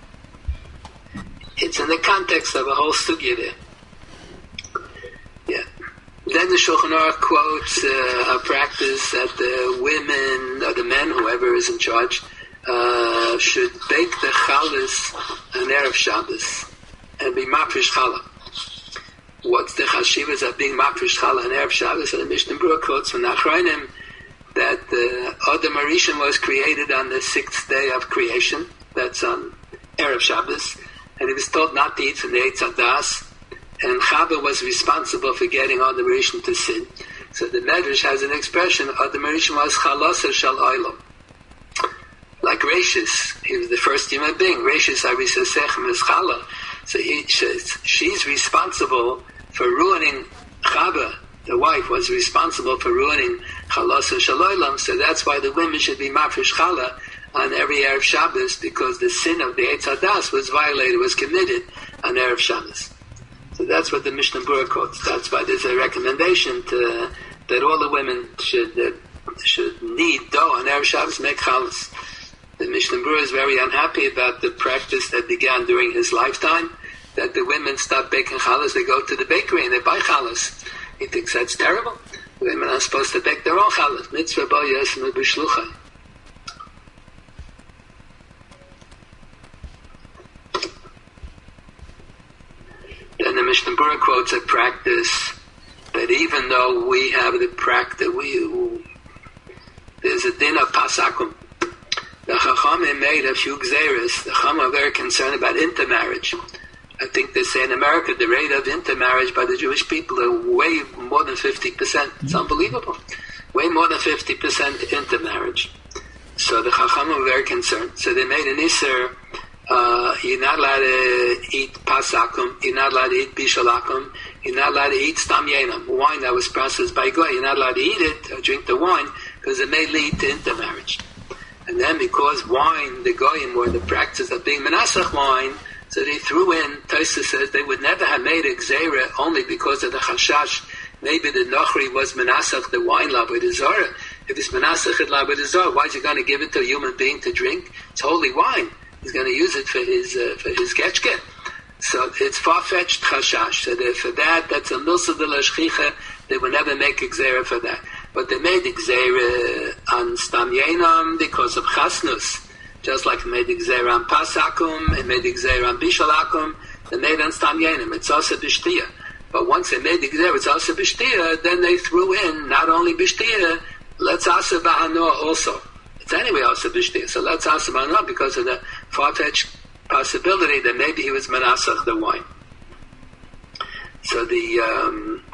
It's in the context of a whole sugya there. Yeah. Then the Shulchan Aruch quotes uh, a practice that the women, or the men, whoever is in charge, uh, should bake the chalas on Erev Shabbos and be mafresh challah. What's the chashivas of being mafresh challah on Erev Shabbos? And the Mishnah Berurah quotes from Nachronim that the uh, Adam Arishon was created on the sixth day of creation. That's on Erev Shabbos. And he was told not to eat from the Eitz Hadas. And Chava was responsible for getting Adam Arishon to sin. So the Medrash has an expression, Adam Arishon was Chalasa Shal Olam. Like Rashis, he was the first human being. Rashis Arisa Sechem is Chala. So he, she's responsible for ruining Chava. The wife was responsible for ruining Chalasa Shal Olam. So that's why the women should be Mafresh Chala on every Erev Shabbos, because the sin of the Eitz Hadas was violated, was committed on Erev Shabbos. So that's what the Mishnah Berurah quotes. That's why there's a recommendation to, that all the women should uh, should knead dough on Erev Shabbos, make chalas. The Mishnah Berurah is very unhappy about the practice that began during his lifetime, that the women stop baking chalas, they go to the bakery and they buy chalas. He thinks that's terrible. Women are supposed to bake their own chalas. Mitzvah bo yasnu b'shluchai. Then the Mishnah Berurah quotes a practice that even though we have the practice, we there's a din of pasakum. The Chachamim made a few gzeres. The Chachamim are very concerned about intermarriage. I think they say in America the rate of intermarriage by the Jewish people are way more than fifty percent. It's unbelievable. Way more than fifty percent intermarriage. So the Chachamim are very concerned. So they made an Isser. Uh, you're not allowed to eat pasakum, you're not allowed to eat bishalakum, you're not allowed to eat stam yenam, wine that was processed by goy. You're not allowed to eat it or drink the wine because it may lead to intermarriage. And then because wine, the goyim were the practice of being menasach wine, so they threw in, Taisa says, they would never have made a gzeira only because of the chashash. Maybe the Nochri was menasach, the wine Avodah Zarah. If it's menasach at Avodah Zarah, why is he going to give it to a human being to drink? It's holy wine. He's going to use it for his uh, for his getchke. So it's far-fetched chashash. So for that, that's a milsa de la shchicha. They would never make a gzeira for that. But they made a gzeira on stam yenam because of chasnus. Just like they made a gzeira on pasakum, and made a gzeira on bishalakum, they made on stam yenam. It's also bishtia. But once they made the gzeira, it's also bishtia, then they threw in not only bishtia, let's asa ba'anoah also. It's anyway also bishtia. So let's asa ba'anoah because of the far-fetched possibility that maybe he was menasach the wine. So the um,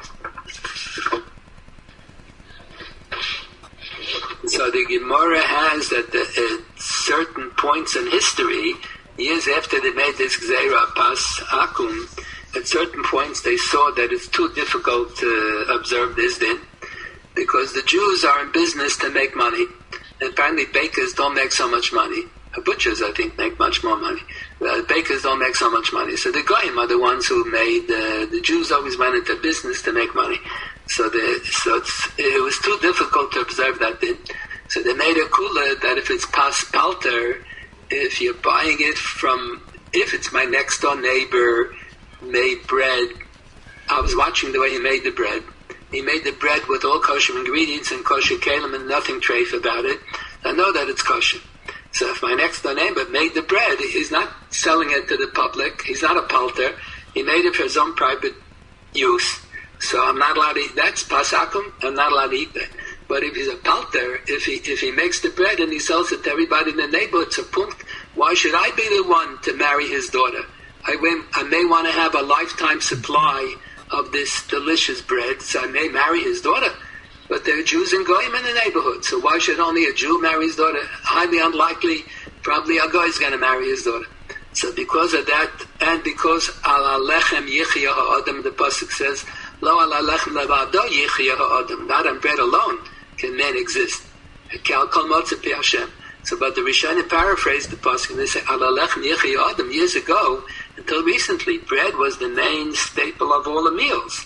so the Gemara has that the, at certain points in history, years after they made this gzeira pas akum, at certain points they saw that it's too difficult to observe this din because the Jews are in business to make money, and apparently bakers don't make so much money. Butchers, I think, make much more money. Uh, bakers don't make so much money. So the goyim are the ones who made, uh, the Jews always went into business to make money. So, the, so it's, it was too difficult to observe that din. So they made a kula that if it's pas palter, if you're buying it from, if it's my next door neighbor made bread, I was watching the way he made the bread. He made the bread with all kosher ingredients and kosher kalim and nothing treif about it. I know that it's kosher. So if my next door neighbor made the bread, he's not selling it to the public. He's not a palter. He made it for his own private use. So I'm not allowed to eat. That's pasakum. I'm not allowed to eat that. But if he's a palter, if he if he makes the bread and he sells it to everybody in the neighborhood, it's a punkt. Why should I be the one to marry his daughter? I, may, I may want to have a lifetime supply of this delicious bread, so I may marry his daughter. But there are Jews and Goyim in the neighborhood, so why should only a Jew marry his daughter? Highly unlikely, probably a Goy is going to marry his daughter. So because of that, and because ala lechem yichya ha'adam, the pasuk says, lo ala lechem levado yichya ha'adam, not on bread alone can man exist. Kal kol motze pi Hashem. So, but the Rishonim paraphrased the pasuk and they say, ala lechem yichya ha'adam. Years ago, until recently, bread was the main staple of all the meals.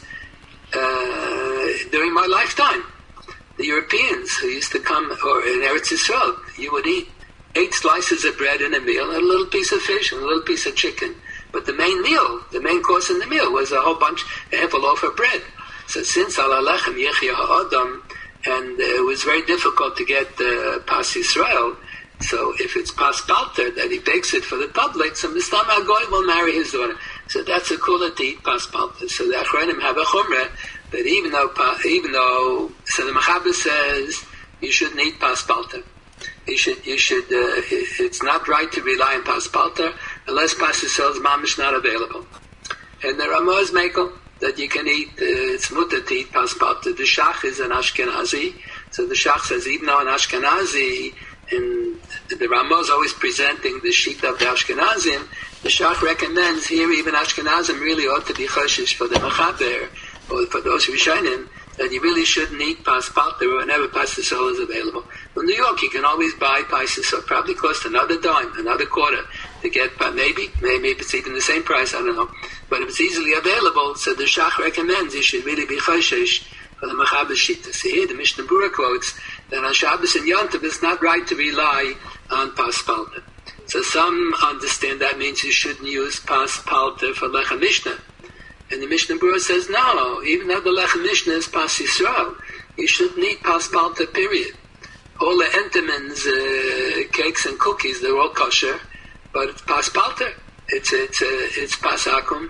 Uh, during my lifetime, the Europeans who used to come, or in Eretz Yisrael, you would eat eight slices of bread in a meal, and a little piece of fish, and a little piece of chicken. But the main meal, the main course in the meal, was a whole bunch, half a loaf of bread. So since ala lechem yechia ha'adam, and uh, it was very difficult to get uh, pas Yisrael, so if it's pas palter, that he bakes it for the public, so Mistam HaGoy will marry his daughter. So that's a kula to eat pas palter. So the Achronim have a chumrah that even though, even though, so the Mechaber says you shouldn't eat pas palter. You should, you should. Uh, it's not right to rely on pas palter unless pas Yisrael is mamish not available. And the Ramah is mekel that you can eat. Uh, it's mutter to eat pas palter. The Shach is an Ashkenazi, so the Shach says even though an Ashkenazi, and the Ramah is always presenting the sheet of the Ashkenazim, the Shach recommends here even Ashkenazim really ought to be choshish for the Mechaber, or for those Rishonim, that you really shouldn't eat pas palter whenever pas Yisrael is available. In New York, you can always buy pas Yisrael. Probably cost another dime, another quarter to get, maybe, maybe it's even the same price, I don't know. But if it's easily available, so the Shach recommends you should really be choshish for the Mechaber Shita. See here, the Mishnah Berurah quotes that on Shabbos and Yom Tov it's not right to rely on pas palter. So some understand that means you shouldn't use pas palter for Lechem Mishnah. And the Mishnah Berurah says, no, even though the Lechem Mishnah is pas Yisrael, you shouldn't eat pas palter, period. All the Entenmann's uh, cakes and cookies, they're all kosher, but it's pas palter. It's, it's, uh, it's pas akum.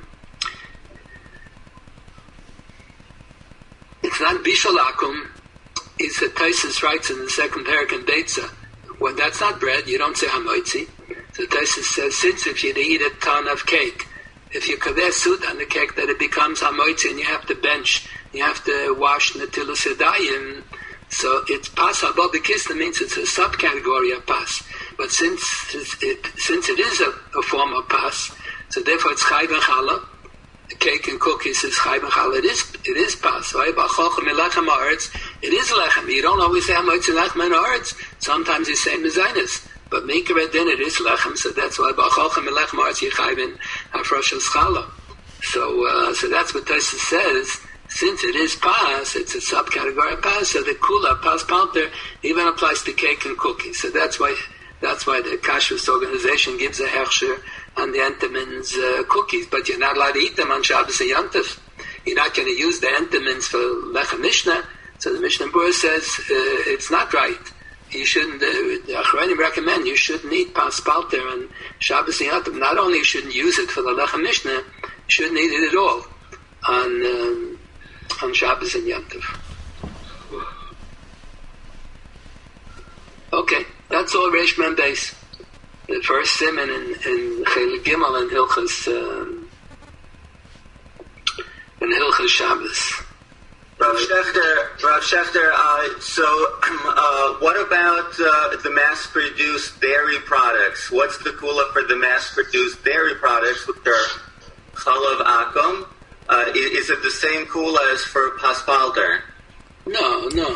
It's not bishul akum. It's a Taisus writes in the second parak in Beitza. When that's not bread, you don't say hamoitzi. So Taisus says, since if you eat a ton of cake, if you kaveh sud on the cake, that it becomes hamoitzi and you have to bench, you have to wash netilus yadayim, so it's pas above the kisna means it's a subcategory of pas. But since it, since it is a, a form of pas, so therefore it's chayv and challah, cake and cookies is chayv and challah. It is, it is pas. Right? It is lechem. You don't always say hamoitzi lechem and aretz. Sometimes you say mezainis. But mikra din it is lechem. So that's why b'chochem and lechem aretz yichayv in hafrashas challah. So, uh, so that's what Tosfos says. Since it is pas, it's a subcategory of pas. So the kula pas palter even applies to cake and cookies. So that's why that's why the kashrus organization gives a hechsher on the entenmann's uh, cookies, but you're not allowed to eat them on Shabbos and Yom Tov. You're not going to use the entenmann's for lechem mishnah. So the Mishnah Berurah says uh, it's not right. You shouldn't. Uh, the Achronim recommend you shouldn't eat pas palter on Shabbos and Yom Tov. Not only you shouldn't use it for the lechem mishnah, you shouldn't eat it at all on um, on Shabbos and Yom Tov. Okay, that's all Reish Mem Beis. The first siman in, in Chelik Gimel and Hilchas um, in Hilchas Shabbos. Rav Shechter, Rav Shechter. Uh, so, uh, what about uh, the mass-produced dairy products? What's the kula for the mass-produced dairy products, which are chalav akum? Uh, is it the same kula as for paspalder? No, no,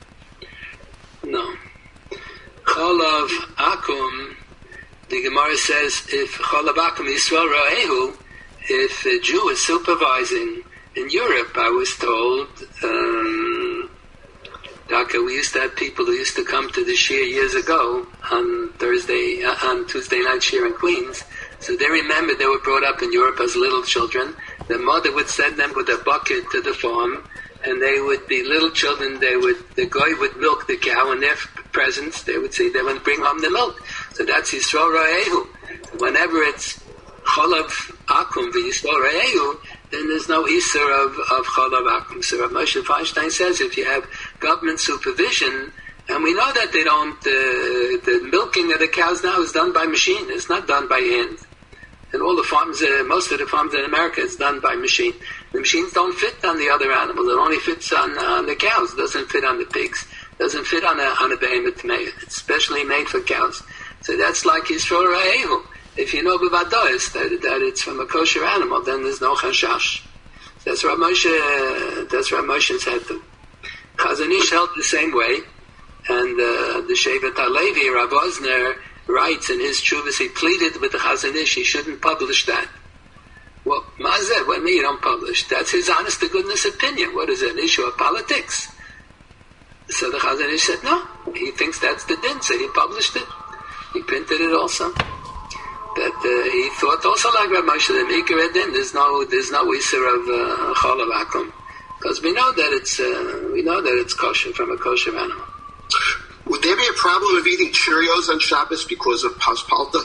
no. Chalav akum. The Gemara says, if Chalav Akum Yisrael Ra'ehu, if a Jew is supervising in Europe, I was told, um, Daka, we used to have people who used to come to the Shir years ago on Thursday, uh, on Tuesday night Shir in Queens. So they remember they were brought up in Europe as little children. The mother would send them with a bucket to the farm, and they would be little children. They would, the guy would milk the cow in their presence. They would say they would bring home the milk. So that's Yisrael Ra'ehu. Whenever it's Chalav Akum v'Yisrael Ra'ehu, then there's no Isser of, of Chalav Akum. So Rav Moshe Feinstein says if you have government supervision, and we know that they don't, uh, the milking of the cows now is done by machine. It's not done by hand. And all the farms, uh, most of the farms in America is done by machine. The machines don't fit on the other animals. It only fits on, on the cows. It doesn't fit on the pigs. It doesn't fit on a, on a behemoth meat. It's specially made for cows. So that's like Yisrael Ra'ehu. If you know b'vadois that, that it's from a kosher animal, then there's no chashash. That's Rav Moshe, that's Rav Moshe said to. Chazon Ish held the same way. And uh, the Shevet HaLevi, Rav Osner, writes in his Tshuvas, he pleaded with the Chazon Ish, he shouldn't publish that. Well, Mazeh, what do you mean you don't publish? That's his honest to goodness opinion. What is it, an issue of politics? So the Chazon Ish said, no, he thinks that's the din, so he published it. He printed it also. That uh, he thought also like Rav Moshe, the Mikra din, there's no, there's no Isser of uh, Chalav Akum. Because we know that it's, uh, we know that it's kosher from a kosher animal. Would there be a problem of eating Cheerios on Shabbos because of paspalta?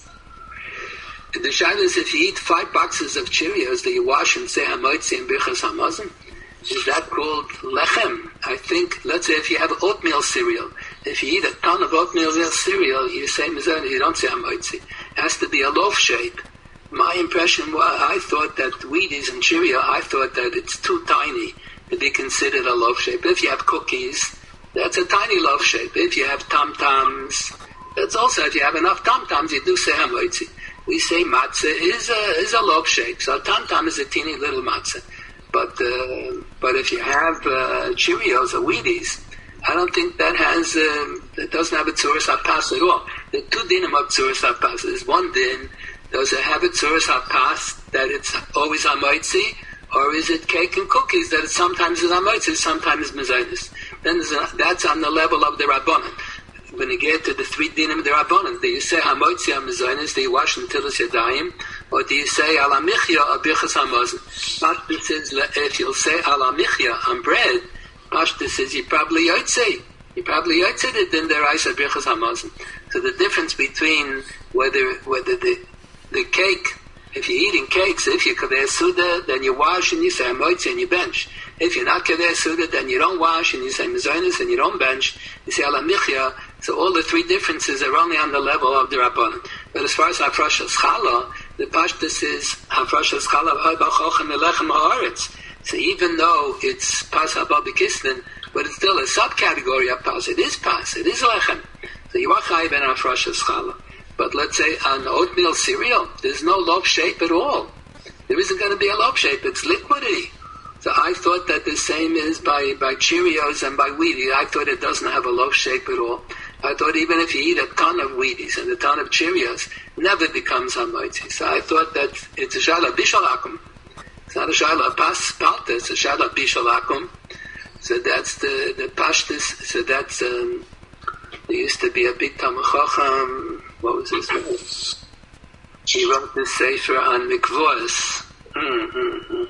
The shaila is if you eat five boxes of Cheerios that you wash and say hamoitzi and birchas hamazon, is that called lechem? I think, let's say if you have oatmeal cereal, if you eat a ton of oatmeal cereal, you say mizan, you don't say hamoitzi. It has to be a loaf shape. My impression was, I thought that Wheaties and Cheerio, I thought that it's too tiny to be considered a loaf shape. If you have cookies, that's a tiny loaf shape. If you have tom-toms, that's also, if you have enough tom-toms, you do say hamoitzi. We say matzah is a, is a loaf shape. So tom-tom is a teeny little matzah. But uh, but if you have uh, Cheerios or Wheaties, I don't think that has, um, it doesn't have a tzuras hapas at all. The two dinim of tzuras hapas is one din, does it have a tzuras hapas that it's always hamoitzi, or is it cake and cookies that it sometimes is hamoitzi, sometimes mezainis? Then a, that's on the level of the Rabbanan. When you get to the three dinim of the Rabbanan, do you say hamoitzi hamezainis, do you wash until it's yadayim, or do you say ala michya or birchas hamazon? Pashtus says, if you'll say ala michya on bread, Pashtus says you probably yotze. You probably yotze it in the rice or birchas hamazon. So the difference between whether whether the the cake, if you're eating cakes, if you're kaveh suda, then you wash and you say hamoitzi and you bench. If you're not kaveh suda, then you don't wash and you say mezainis and you don't bench. You say ala michya. So all the three differences are only on the level of the Rabbanan. But as far as hafrashas challah, the pashtus is hafrashas challah ha'bachochem elechem ha'aretz. So even though it's pas haba b'kislin, but it's still a subcategory of pas. It is pas. It is lechem. So you are chayiv in hafrashas challah. But let's say on oatmeal cereal, there's no loaf shape at all. there isn't going to be a loaf shape. It's liquidy. So I thought that the same is by, by Cheerios and by Wheaties. I thought it doesn't have a loaf shape at all. I thought even if you eat a ton of Wheaties and a ton of Cheerios, it never becomes hamoitzi. So I thought that it's a shala bishalakum. It's not a shala pas palta, it's a shala bishalakum. So that's the, the pashtus. So that's, um, there used to be a big Talmud Chacham. What was his name? He wrote this sefer on mikvos. Mm-hmm.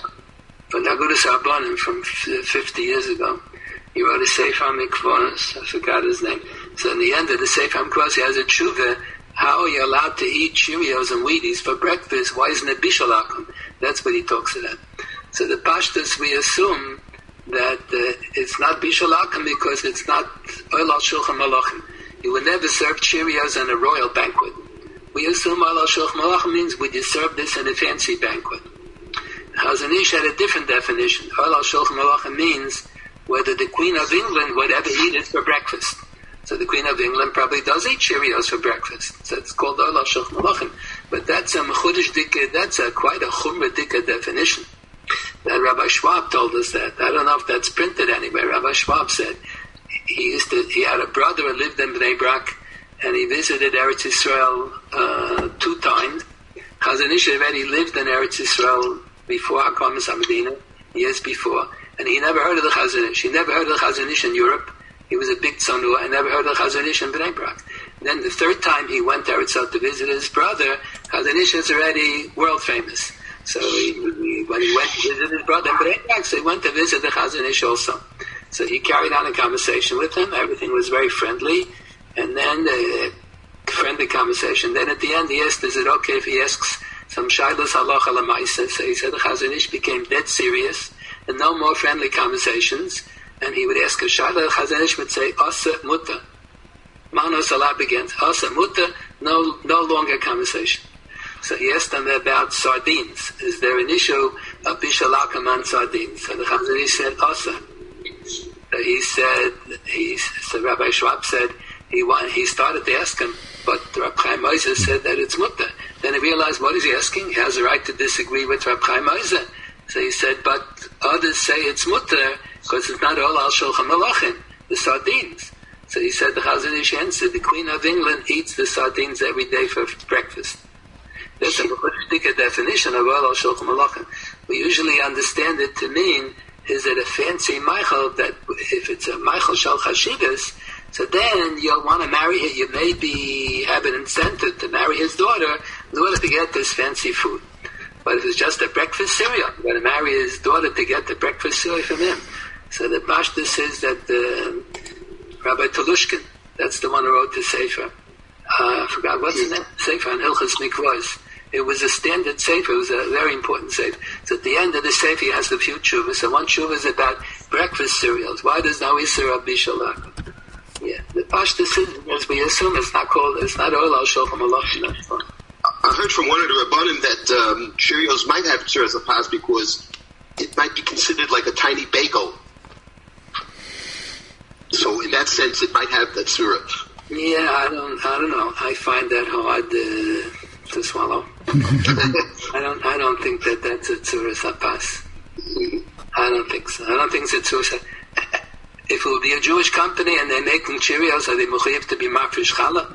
But Agudas Rabbanim from fifty years ago, he wrote a sefer on mikvos. I forgot his name. So in the end of the sefer on mikvos, he has a tshuva. How are you allowed to eat Cheerios and Wheaties for breakfast? Why isn't it bishalakum? That's what he talks about. So the pashtus, we assume that uh, it's not bishalakum because it's not oil al shulchan malachim. You would never serve Cheerios in a royal banquet. We assume oil al shulchan malachim means would you serve this in a fancy banquet? Chazon Ish had a different definition. Oil al shulchan malachim means whether the Queen of England would ever eat it for breakfast. So the Queen of England probably does eat Cheerios for breakfast. So it's called oil al shulchan malachim. But that's a mechudesh dika, that's a quite a chumra dika definition. That Rabbi Schwab told us that. I don't know if that's printed anywhere. Rabbi Schwab said he used to. He had a brother who lived in Bnei Brak, and he visited Eretz Yisrael uh, two times. Chazon Ish already lived in Eretz Yisrael before Hakam Medina, years before, and he never heard of the Chazon Ish. He never heard of the Chazon Ish in Europe. He was a big tzanua. I never heard of the Chazon Ish in Bnei Brak. Then the third time he went to Eretz Yisrael to visit his brother, Chazon Ish is already world famous. So he, he, when he went to visit his brother in Bnei Brak, so he went to visit the Chazon Ish also. So he carried on a conversation with him. Everything was very friendly. And then a friendly conversation. Then at the end he asked, is it okay if he asks some shaylos halacha l'maisa? So he said the Chazon Ish became dead serious and no more friendly conversations. And he would ask a shayla, the Chazon Ish would say, asa mutta. Manos Allah begins. Asa mutta, no, no longer conversation. So he asked them about sardines. Is there an issue of bishalakam on sardines? So the Chazon Ish said, asa. So he said, he, so Rabbi Schwab said, he wanted, he started to ask him, but Rab Chaim Ozer said that it's mutta. Then he realized, what is he asking? He has a right to disagree with Rab Chaim Ozer. So he said, but others say it's mutta because it's not all al shulchan malachim, the sardines. So he said, the Chazon Ish answered, the Queen of England eats the sardines every day for breakfast. That's a particular definition of all al shulchan malachim. We usually understand it to mean, is it a fancy Michael that if it's a Michael Shal Chashivas, so then you'll want to marry her. You maybe have an incentive to marry his daughter in order to get this fancy food. But if it's just a breakfast cereal, you're going to marry his daughter to get the breakfast cereal from him. So the Pashta says that uh, Rabbi Tolushkin, that's the one who wrote the Sefer. Uh, I forgot what's the name. Sefer on Hilchas Mikvos. It was a standard sefer. It was a very important sefer. So at the end of the sefer, he has a few tshuvas. So one tshuva is about breakfast cereals. Why does now Isser of Bishalak? Yeah, the pashta is, as we assume, it's not called. It's not oil al shulchan malachim. I heard from one of the Rabbanim that um, Cheerios might have tzuras apas because it might be considered like a tiny bagel. So in that sense, it might have that tzura. Yeah, I don't. I don't know. I find that hard uh, to swallow. I don't. I don't think that that's a tzuras apas. I don't think so. I don't think it's a tzuras. If it would be a Jewish company and they're making Cheerios, are they mechuyev to be mafresh challah?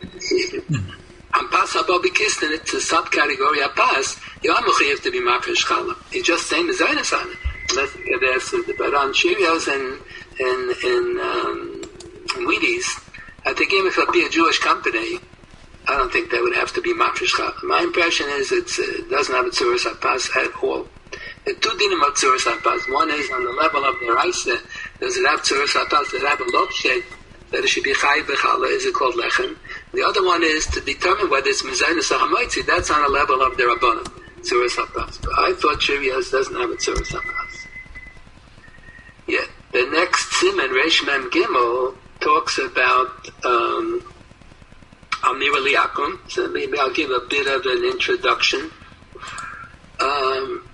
Ampas hababikistin, it's a subcategory apas. You are mechuyev to be mafresh challah. It's just saying the zaynas on it. Unless you get asked, but on Cheerios and and and um, Wheaties, I think even if it would be a Jewish company, I don't think they would have to be mafresh challah. My impression is it's, uh, it doesn't have a tzuras apas at all. The two dinim of tzuras apas. One is on the level of the raisa. Does it have tzuras apas? Does it have a lob shape that it should be chayiv b'challah? Is it called lechem? The other one is to determine whether it's mezainis or hamoitzi. That's on a level of the rabbanim. Tzuras apas. But I thought Cheerios doesn't have a tzuras apas. Yeah. The next siman, Reish Mem Gimel, talks about um, Amir Liakum. So maybe I'll give a bit of an introduction. Um,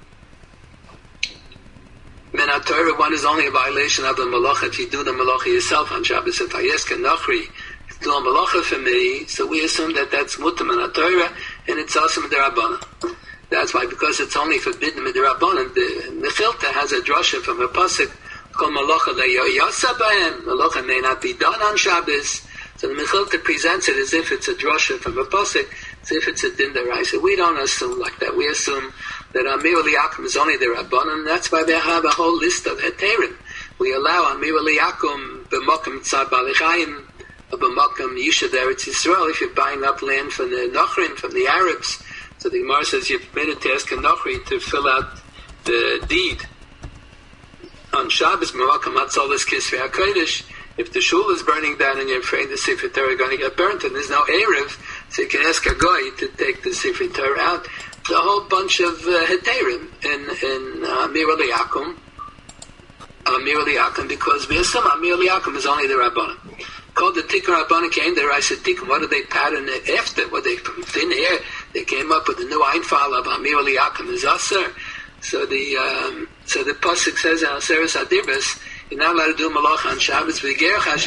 Menat Torah, one is only a violation of the malacha if you do the malacha yourself on Shabbos. If I ask a nachri, do a malacha for me, so we assume that that's mutam Menat Torah, and it's awesome derabanan. That's why, because it's only forbidden with the Rabbanan. The Mechilta has a drasha from a pasuk called Malacha le'yoyasa b'hem. Malacha may not be done on Shabbos. So the Mechilta presents it as if it's a drasha from a pasuk, as if it's a din d'oraisa. We don't assume like that. We assume that Amir Liakum is only the Rabbanan. That's why they have a whole list of heterim. We allow Amir Liakum b'mokum tzad balichayim, b'mokum yishad eretz Yisrael, if you're buying up land from the Nochrim, from the Arabs. So the Gemara says you're permitted to ask a Nochri to fill out the deed. On Shabbos, Mavakam Matzolis Kisvei HaKodesh, if the shul is burning down and you're afraid the Sefer Torah is going to get burnt and there's no Erev, so you can ask a guy to take the Sefer Torah out. It's a whole bunch of uh, heterim in, in Amir Liakum. Amir Liakum, because we assume Amir Liakum is only the Rabbanan. Called the Tikkun Rabbanan came there, I said, Tikkun, what did they pattern it after? What they, from thin air, they came up with a new Einfall of Amir Liakum is Asser. So the, um, so the Pasuk says, in Aseres Adibas, you're not allowed to do Malacha on Shabbos, a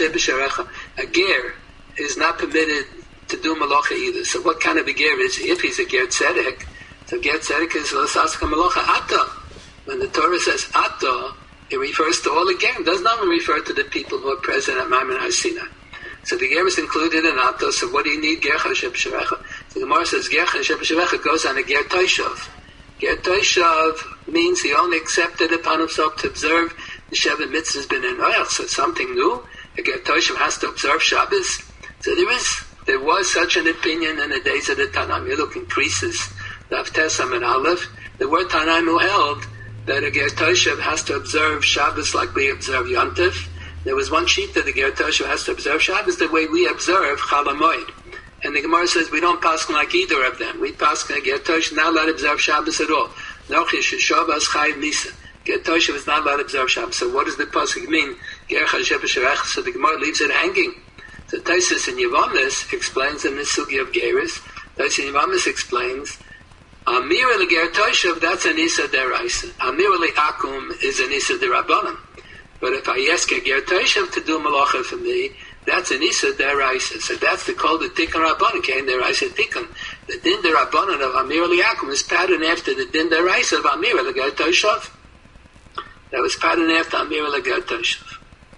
ger is not permitted to do Malacha either. So what kind of a ger is he? If he's a ger tzedek, so ger tzedek is L'saska Malacha Ata. When the Torah says Ata, it refers to all the ger. It does not refer to the people who are present at Maimon HaSinai. So the ger is included in Ata, so what do you need? Ger Chashem Sherecha. So the Gemara says, Ger Chashem Sherecha goes on a ger Toshav. Ger Toshav means he only accepted upon himself to observe the Shevet Mitzvahs ben Enoach, so something new. A ger Toshav has to observe Shabbos. So there is, there was such an opinion in the days of the Tanaim. You look in Creases, the Avtesam and Aleph. There were Tanaim who held that a ger Toshav has to observe Shabbos like we observe Yom Tov. There was one sheet that the ger Toshav has to observe Shabbos the way we observe Chol HaMoed. And the Gemara says we don't pass like either of them. We pass a ger Toshav not allowed to observe Shabbos at all. Nochish Shabbos Chayiv Nisa. Ger Toshav is not allowed to observe Shabbos. So what does the pasuk mean? Ger Chashem Sherecha. So the Gemara leaves it hanging. So Taisus in Yevamis explains in this sugi of Geras. Taisus in Yevamis explains Amir le ger Toshav, that's an Isa deraisa. Amir le Akum is an Isa derabanan. But if I ask a ger Toshav to do malacha for me, that's an Isa deraisa. So that's the called the Tikkun Rabbanan. Came deraisa Tikkun. The din derabanan of Amir le Akum is patterned after the din deraisa of Amir le ger Toshav. That was patterned after Amir le ger Toshav.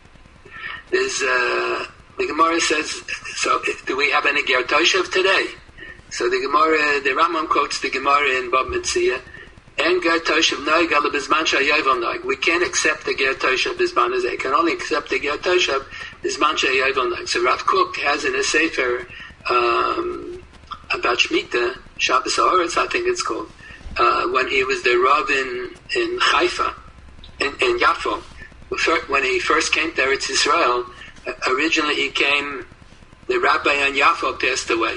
There's uh, the Gemara says. So do we have any ger Toshav today? So the Gemara, the Rambam quotes the Gemara in Bab Metzia, "En ger Toshav noig ala bizman she'yovel noig." We can't accept the ger Toshav bizman azeh. We can only accept the ger Toshav bizman she'yovel noig. So Rav Kook has in a sefer um, about Shemitah, Shabbos Ha'oretz, I think it's called, uh, when he was the Rav in in Haifa, in, in Yafo, when he first came to Eretz Yisrael. Originally, he came. The rabbi on Yafo passed away.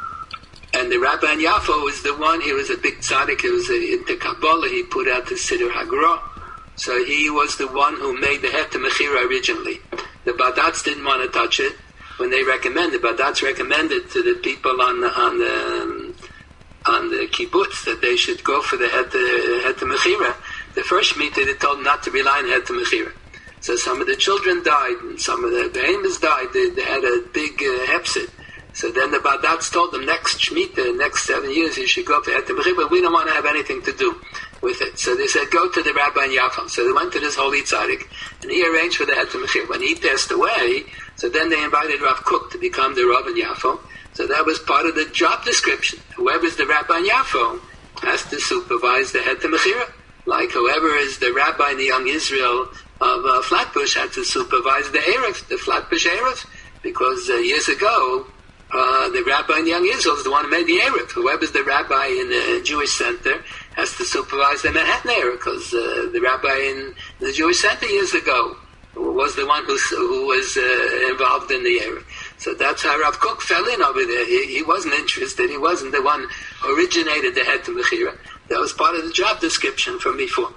And the Rabbi in Yafo was the one, he was a big tzaddik, he was a, into Kabbalah, he put out the Siddur Hagra. So he was the one who made the Heter Mechira originally. The Badats didn't want to touch it when they recommended. Badats recommended to the people on the, on the, um, on the kibbutz that they should go for the Heter, Heter Mechira. The first Shemitah, they told them not to rely on Heter Mechira. So some of the children died, and some of the behemoths died. They, they had a big uh, hepsid. So then the Badats told them, next Shemitah, next seven years, you should go for Heter Mechira, but we don't want to have anything to do with it. So they said, go to the Rabbi in Yafo. So they went to this holy tzaddik, and he arranged for the Heter Mechira. When he passed away, so then they invited Rav Kook to become the Rav in Yafo. So that was part of the job description. Whoever's the Rabbi in Yafo has to supervise the Heter Mechira. Like whoever is the Rabbi in the Young Israel of uh, Flatbush had to supervise the Erev, the Flatbush Erev, because uh, years ago, Uh, the rabbi in Young Israel is the one who made the Erev. Whoever's the rabbi in the Jewish Center has to supervise the Manhattan Erev, because uh, the rabbi in the Jewish Center years ago was the one who, who was uh, involved in the Erev. So that's how Rav Kook fell in over there. He, he wasn't interested. He wasn't the one who originated the Heter Mechira. That was part of the job description from before.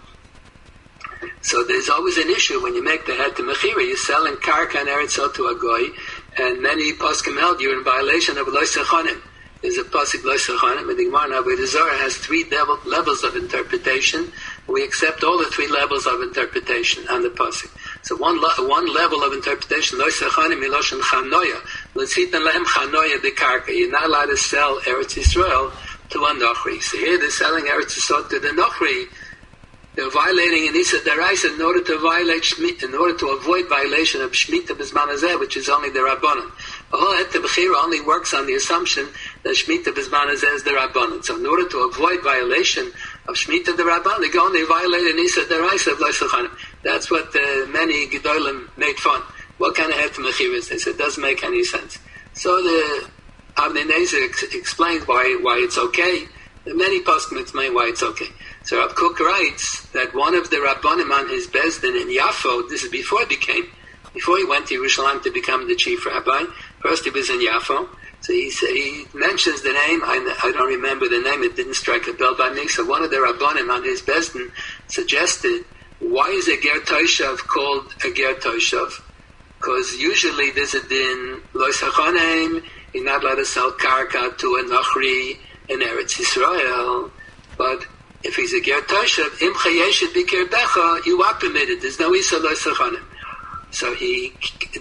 So there's always an issue when you make the Heter Mechira. You're selling karka and eretz to a goy. And many poskim held you're in violation of Lo Sechanim. There's a pasuk Lo Sechanim, and the Gemara in Avodah Zarah has three level, levels of interpretation. We accept all the three levels of interpretation on the pasuk. So one one level of interpretation, Lo Sechanim miloshen chanoya, l'tzitan lehem chanoya dekarka. You're not allowed to sell Eretz Yisrael to a Nochri. So here they're selling Eretz Yisrael to the Nochri. They're violating an Issa Deraisa in order to violate Shemitah, in order to avoid violation of Shemitah B'zman Hazeh, which is only the Rabbanon. The whole Het B'chira only works on the assumption that Shemitah B'zman Hazeh is the Rabbanon. So in order to avoid violation of Shemitah the Rabbanon, they go and they violate an Issa Deraisa of Loisachanim. That's what uh, many Gedolim made fun. What kind of Het B'chira is this? It doesn't make any sense. So the Avnei Nezer ex- explains why why it's okay. Many poskim explain why it's okay. So Rav Kook writes that one of the Rabbanim on his Bezdin in Yafo, this is before he became, before he went to Yerushalayim to become the chief rabbi, first he was in Yafo, so he he mentions the name, I, I don't remember the name, it didn't strike a bell by me, so one of the Rabbanim on his Bezdin suggested, why is a Ger Toshav called a Ger Toshav? Because usually there's a din, Lo Sachanem, you're not allowed to sell karka to a Nachri in Eretz Yisrael, but if he's a Ger Toshav, Im Chayeshet B'Ker Becha, you are permitted. There's no Isa Lo Sachanim. So he,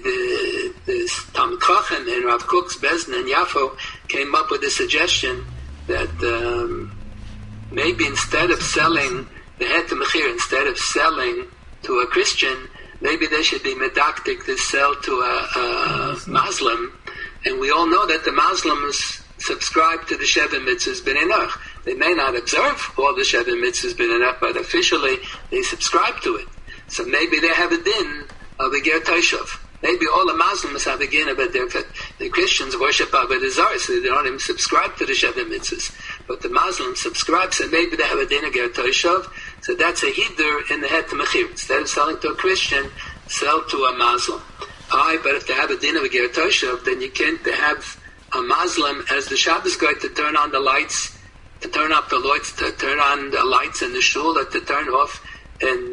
the, the Talmid Chacham and Rav Kook's Bezdin and Yafo came up with a suggestion that um, maybe instead of selling the Het Mechir, instead of selling to a Christian, maybe they should be medactic to sell to a, a Muslim. And we all know that the Muslims subscribe to the Sheva Mitzvahs B'nei They may not observe all the Sheva Mitzvahs B'nei, but officially they subscribe to it. So maybe they have a din of a Ger Toshav. Maybe all the Muslims have a din of it. The Christians worship Avodah Zarah, so they don't even subscribe to the Sheva Mitzvahs. But the Muslims subscribe, so maybe they have a din of Ger Toshav. So that's a hidur in the Het Mechir. Instead of selling to a Christian, sell to a Muslim. Aye, but if they have a din of a Ger Toshav, then you can't have a Muslim as the Shabbos guy to turn on the lights, to turn up the lights, to turn on the lights in the shul, or to turn off. And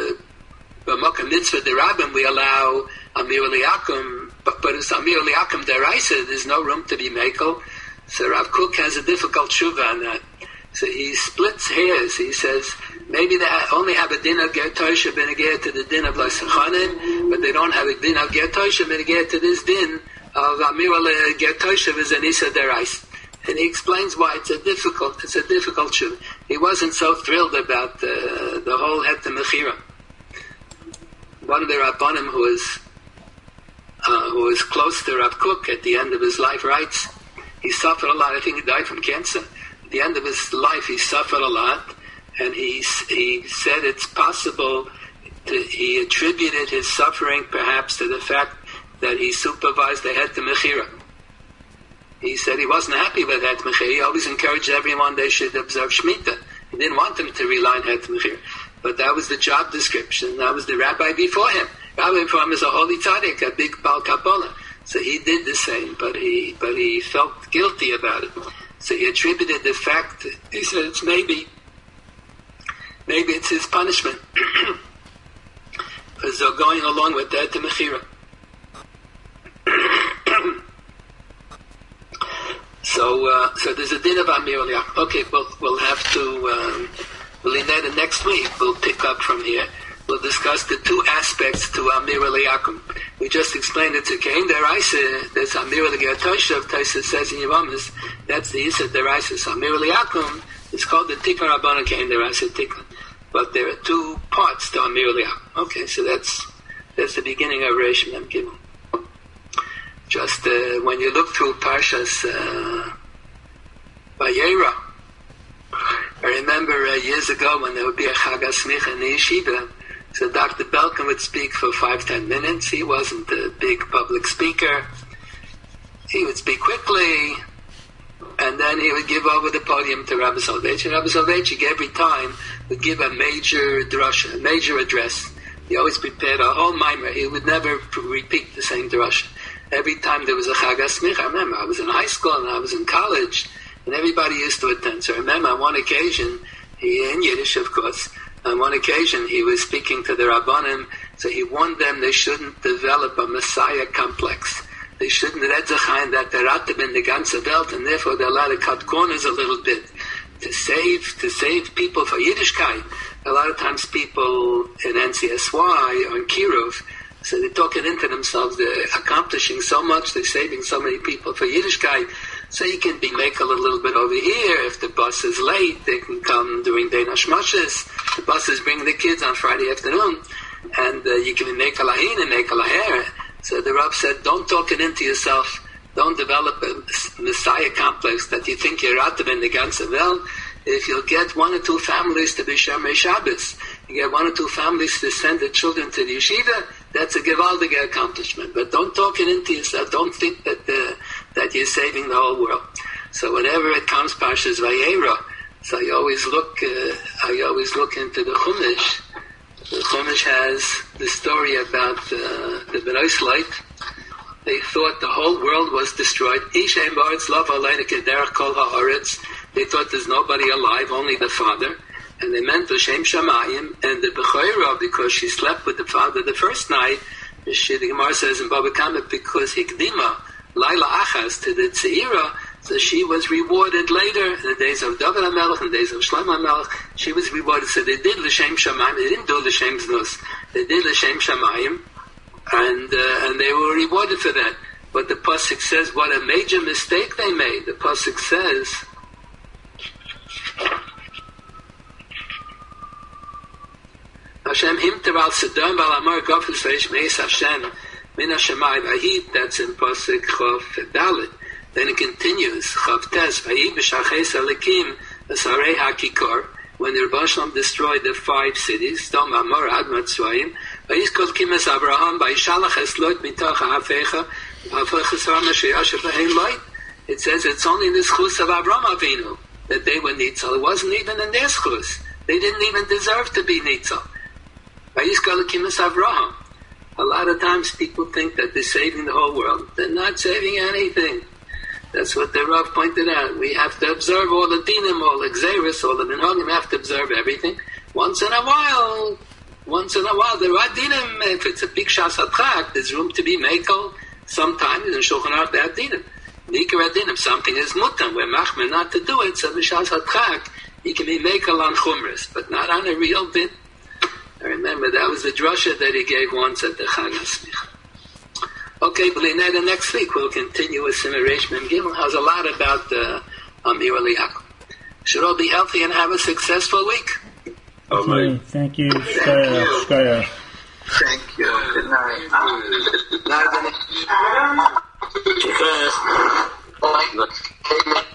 b'makam mitzvah derabim we allow Amir Liakum, but but it's Amir Liakum deraisa. There's no room to be mekel. So Rav Kook has a difficult tshuva on that. So he splits hairs. He says maybe they only have a din of Ger Toshav and a ger to the din of Lo Sachanim, but they don't have a din of Ger Toshav and a ger to this din of Amir Ger Toshav is an Isa Derais. And he explains why it's a difficult, it's a difficult tshuva. He wasn't so thrilled about uh, the whole Het Mechira. One of the Rabbanim who was uh, who was close to Rav Kook at the end of his life writes, he suffered a lot. I think he died from cancer. At the end of his life, he suffered a lot, and he he said it's possible to, he attributed his suffering perhaps to the fact that he supervised the Het Mechira. He said he wasn't happy with Het Mechira. He always encouraged everyone they should observe Shemitah. He didn't want them to rely on Het Mechira. But that was the job description. That was the rabbi before him. Rabbi before him is a holy tzaddik, a big Baal Kabbalah. So he did the same, but he but he felt guilty about it. So he attributed the fact, he said it's maybe, maybe it's his punishment. Because they're going along with that to Mechira. So, uh, so there's a din of Amir Liach. Okay, we'll, we'll have to, um, we'll in that next week, we'll pick up from here. We'll discuss the two aspects to Amir Liakum. We just explained it to Cain Deraisa. There's Amir Liakum Toshav. Taisa says in Yavamas, that's the Isa Deraisa. So Amir Liakum is called the Tikkun Rabbanan Cain Deraisa Tikkun. But there are two parts to Amir Liakum. Okay, so that's that's the beginning of Reish Mem Gimel. Just uh, when you look through Parshas uh, Vayera, I remember uh, years ago when there would be a Chag HaSmicha in the yeshiva, so Doctor Belkin would speak for five, ten minutes. He wasn't a big public speaker. He would speak quickly, and then he would give over the podium to Rabbi Soloveitchik. Rabbi Soloveitchik every time would give a major drasha, a major address. He always prepared a whole mimer. He would never repeat the same drasha. Every time there was a Chag HaSmicha, I remember I was in high school and I was in college, and everybody used to attend. So I remember on one occasion, he in Yiddish, of course, on one occasion he was speaking to the Rabbanim, so he warned them they shouldn't develop a Messiah complex. They shouldn't redzachain that they're out in the ganze Welt, and therefore they're allowed to cut corners a little bit to save to save people for Yiddishkeit. A lot of times people in N C S Y or in Kiruv, so they're talking into themselves, they're accomplishing so much, they're saving so many people for Yiddishkeit, So you can be makel a little bit over here. If the bus is late, they can come during Day Nashmashes. The buses bring the kids on Friday afternoon. And uh, you can be mekel ahin and mekel aher. So the Rav said, don't talk it into yourself. Don't develop a Messiah complex that you think you're out of in the ganze Welt. If you'll get one or two families to be Shomrei Shabbos, you get one or two families to send the children to the yeshiva, that's a gewaldige accomplishment. But don't talk it into yourself. Don't think that uh, that you're saving the whole world. So whenever it comes Parshas Vayera, so I always look, uh, I always look into the Chumash. The Chumash has the story about uh, the Bnei Shleit. They thought the whole world was destroyed. They thought there's nobody alive, only the father. And they meant L'Shem Shamayim, and the Bechorah, because she slept with the father the first night, she, the Gemara says in Baba Kama, because Hikdima, Laila Achaz, to the Tzeira, so she was rewarded later, in the days of David HaMelech, in the days of Shlomo HaMelech, she was rewarded. So they did L'Shem Shamayim, they didn't do L'Shem Znus, they did L'Shem Shamayim, and uh, and they were rewarded for that. But the Pasuk says, what a major mistake they made. The Pasuk says, Hashem himter al Sedom val Amar Gofus Veish Meis Hashem Min Hashemayim Vahid. That's in Pasuk Chof Dalet. Then it continues, Chof Tes Vahid B'Shaches Alikim Asarei HaKikor, when the Rebbe Shalom destroyed the five cities, Dom Amor Ad Matzrayim, Vayis Kol Kimes Abraham Vayishalach Eslot Mitoch HaHafecha HaFecha Saram Sheyashav V'Hein Loit. It says it's only in the schus of Abraham Avinu that they were Nitzal. It wasn't even in their schus. They didn't even deserve to be Nitzal. Vayis Kol Kimes Abraham. A lot of times people think that they're saving the whole world. They're not saving anything. That's what the Rav pointed out. We have to observe all the dinim, all the gzeris, all the minhagim. We have to observe everything. Once in a while, once in a while, there are dinim. If it's a big shas hatchak, there's room to be mekel. Sometimes in Shulchan Aruch there are dinim. Nikar dinim, something is mutam. We're machmer not to do it. So the shas hatchak, you can be mekel on chumras, but not on a real din. I remember that was the drasha that he gave once at the Chag HaSmicha. Okay, but the next week we'll continue with Simon Reish Mem Gimel. Has a lot about uh, Amir Eliyahu. Should all be healthy and have a successful week. Okay, thank you. Shkaya. Shkaya. Thank you. Good night. Good night.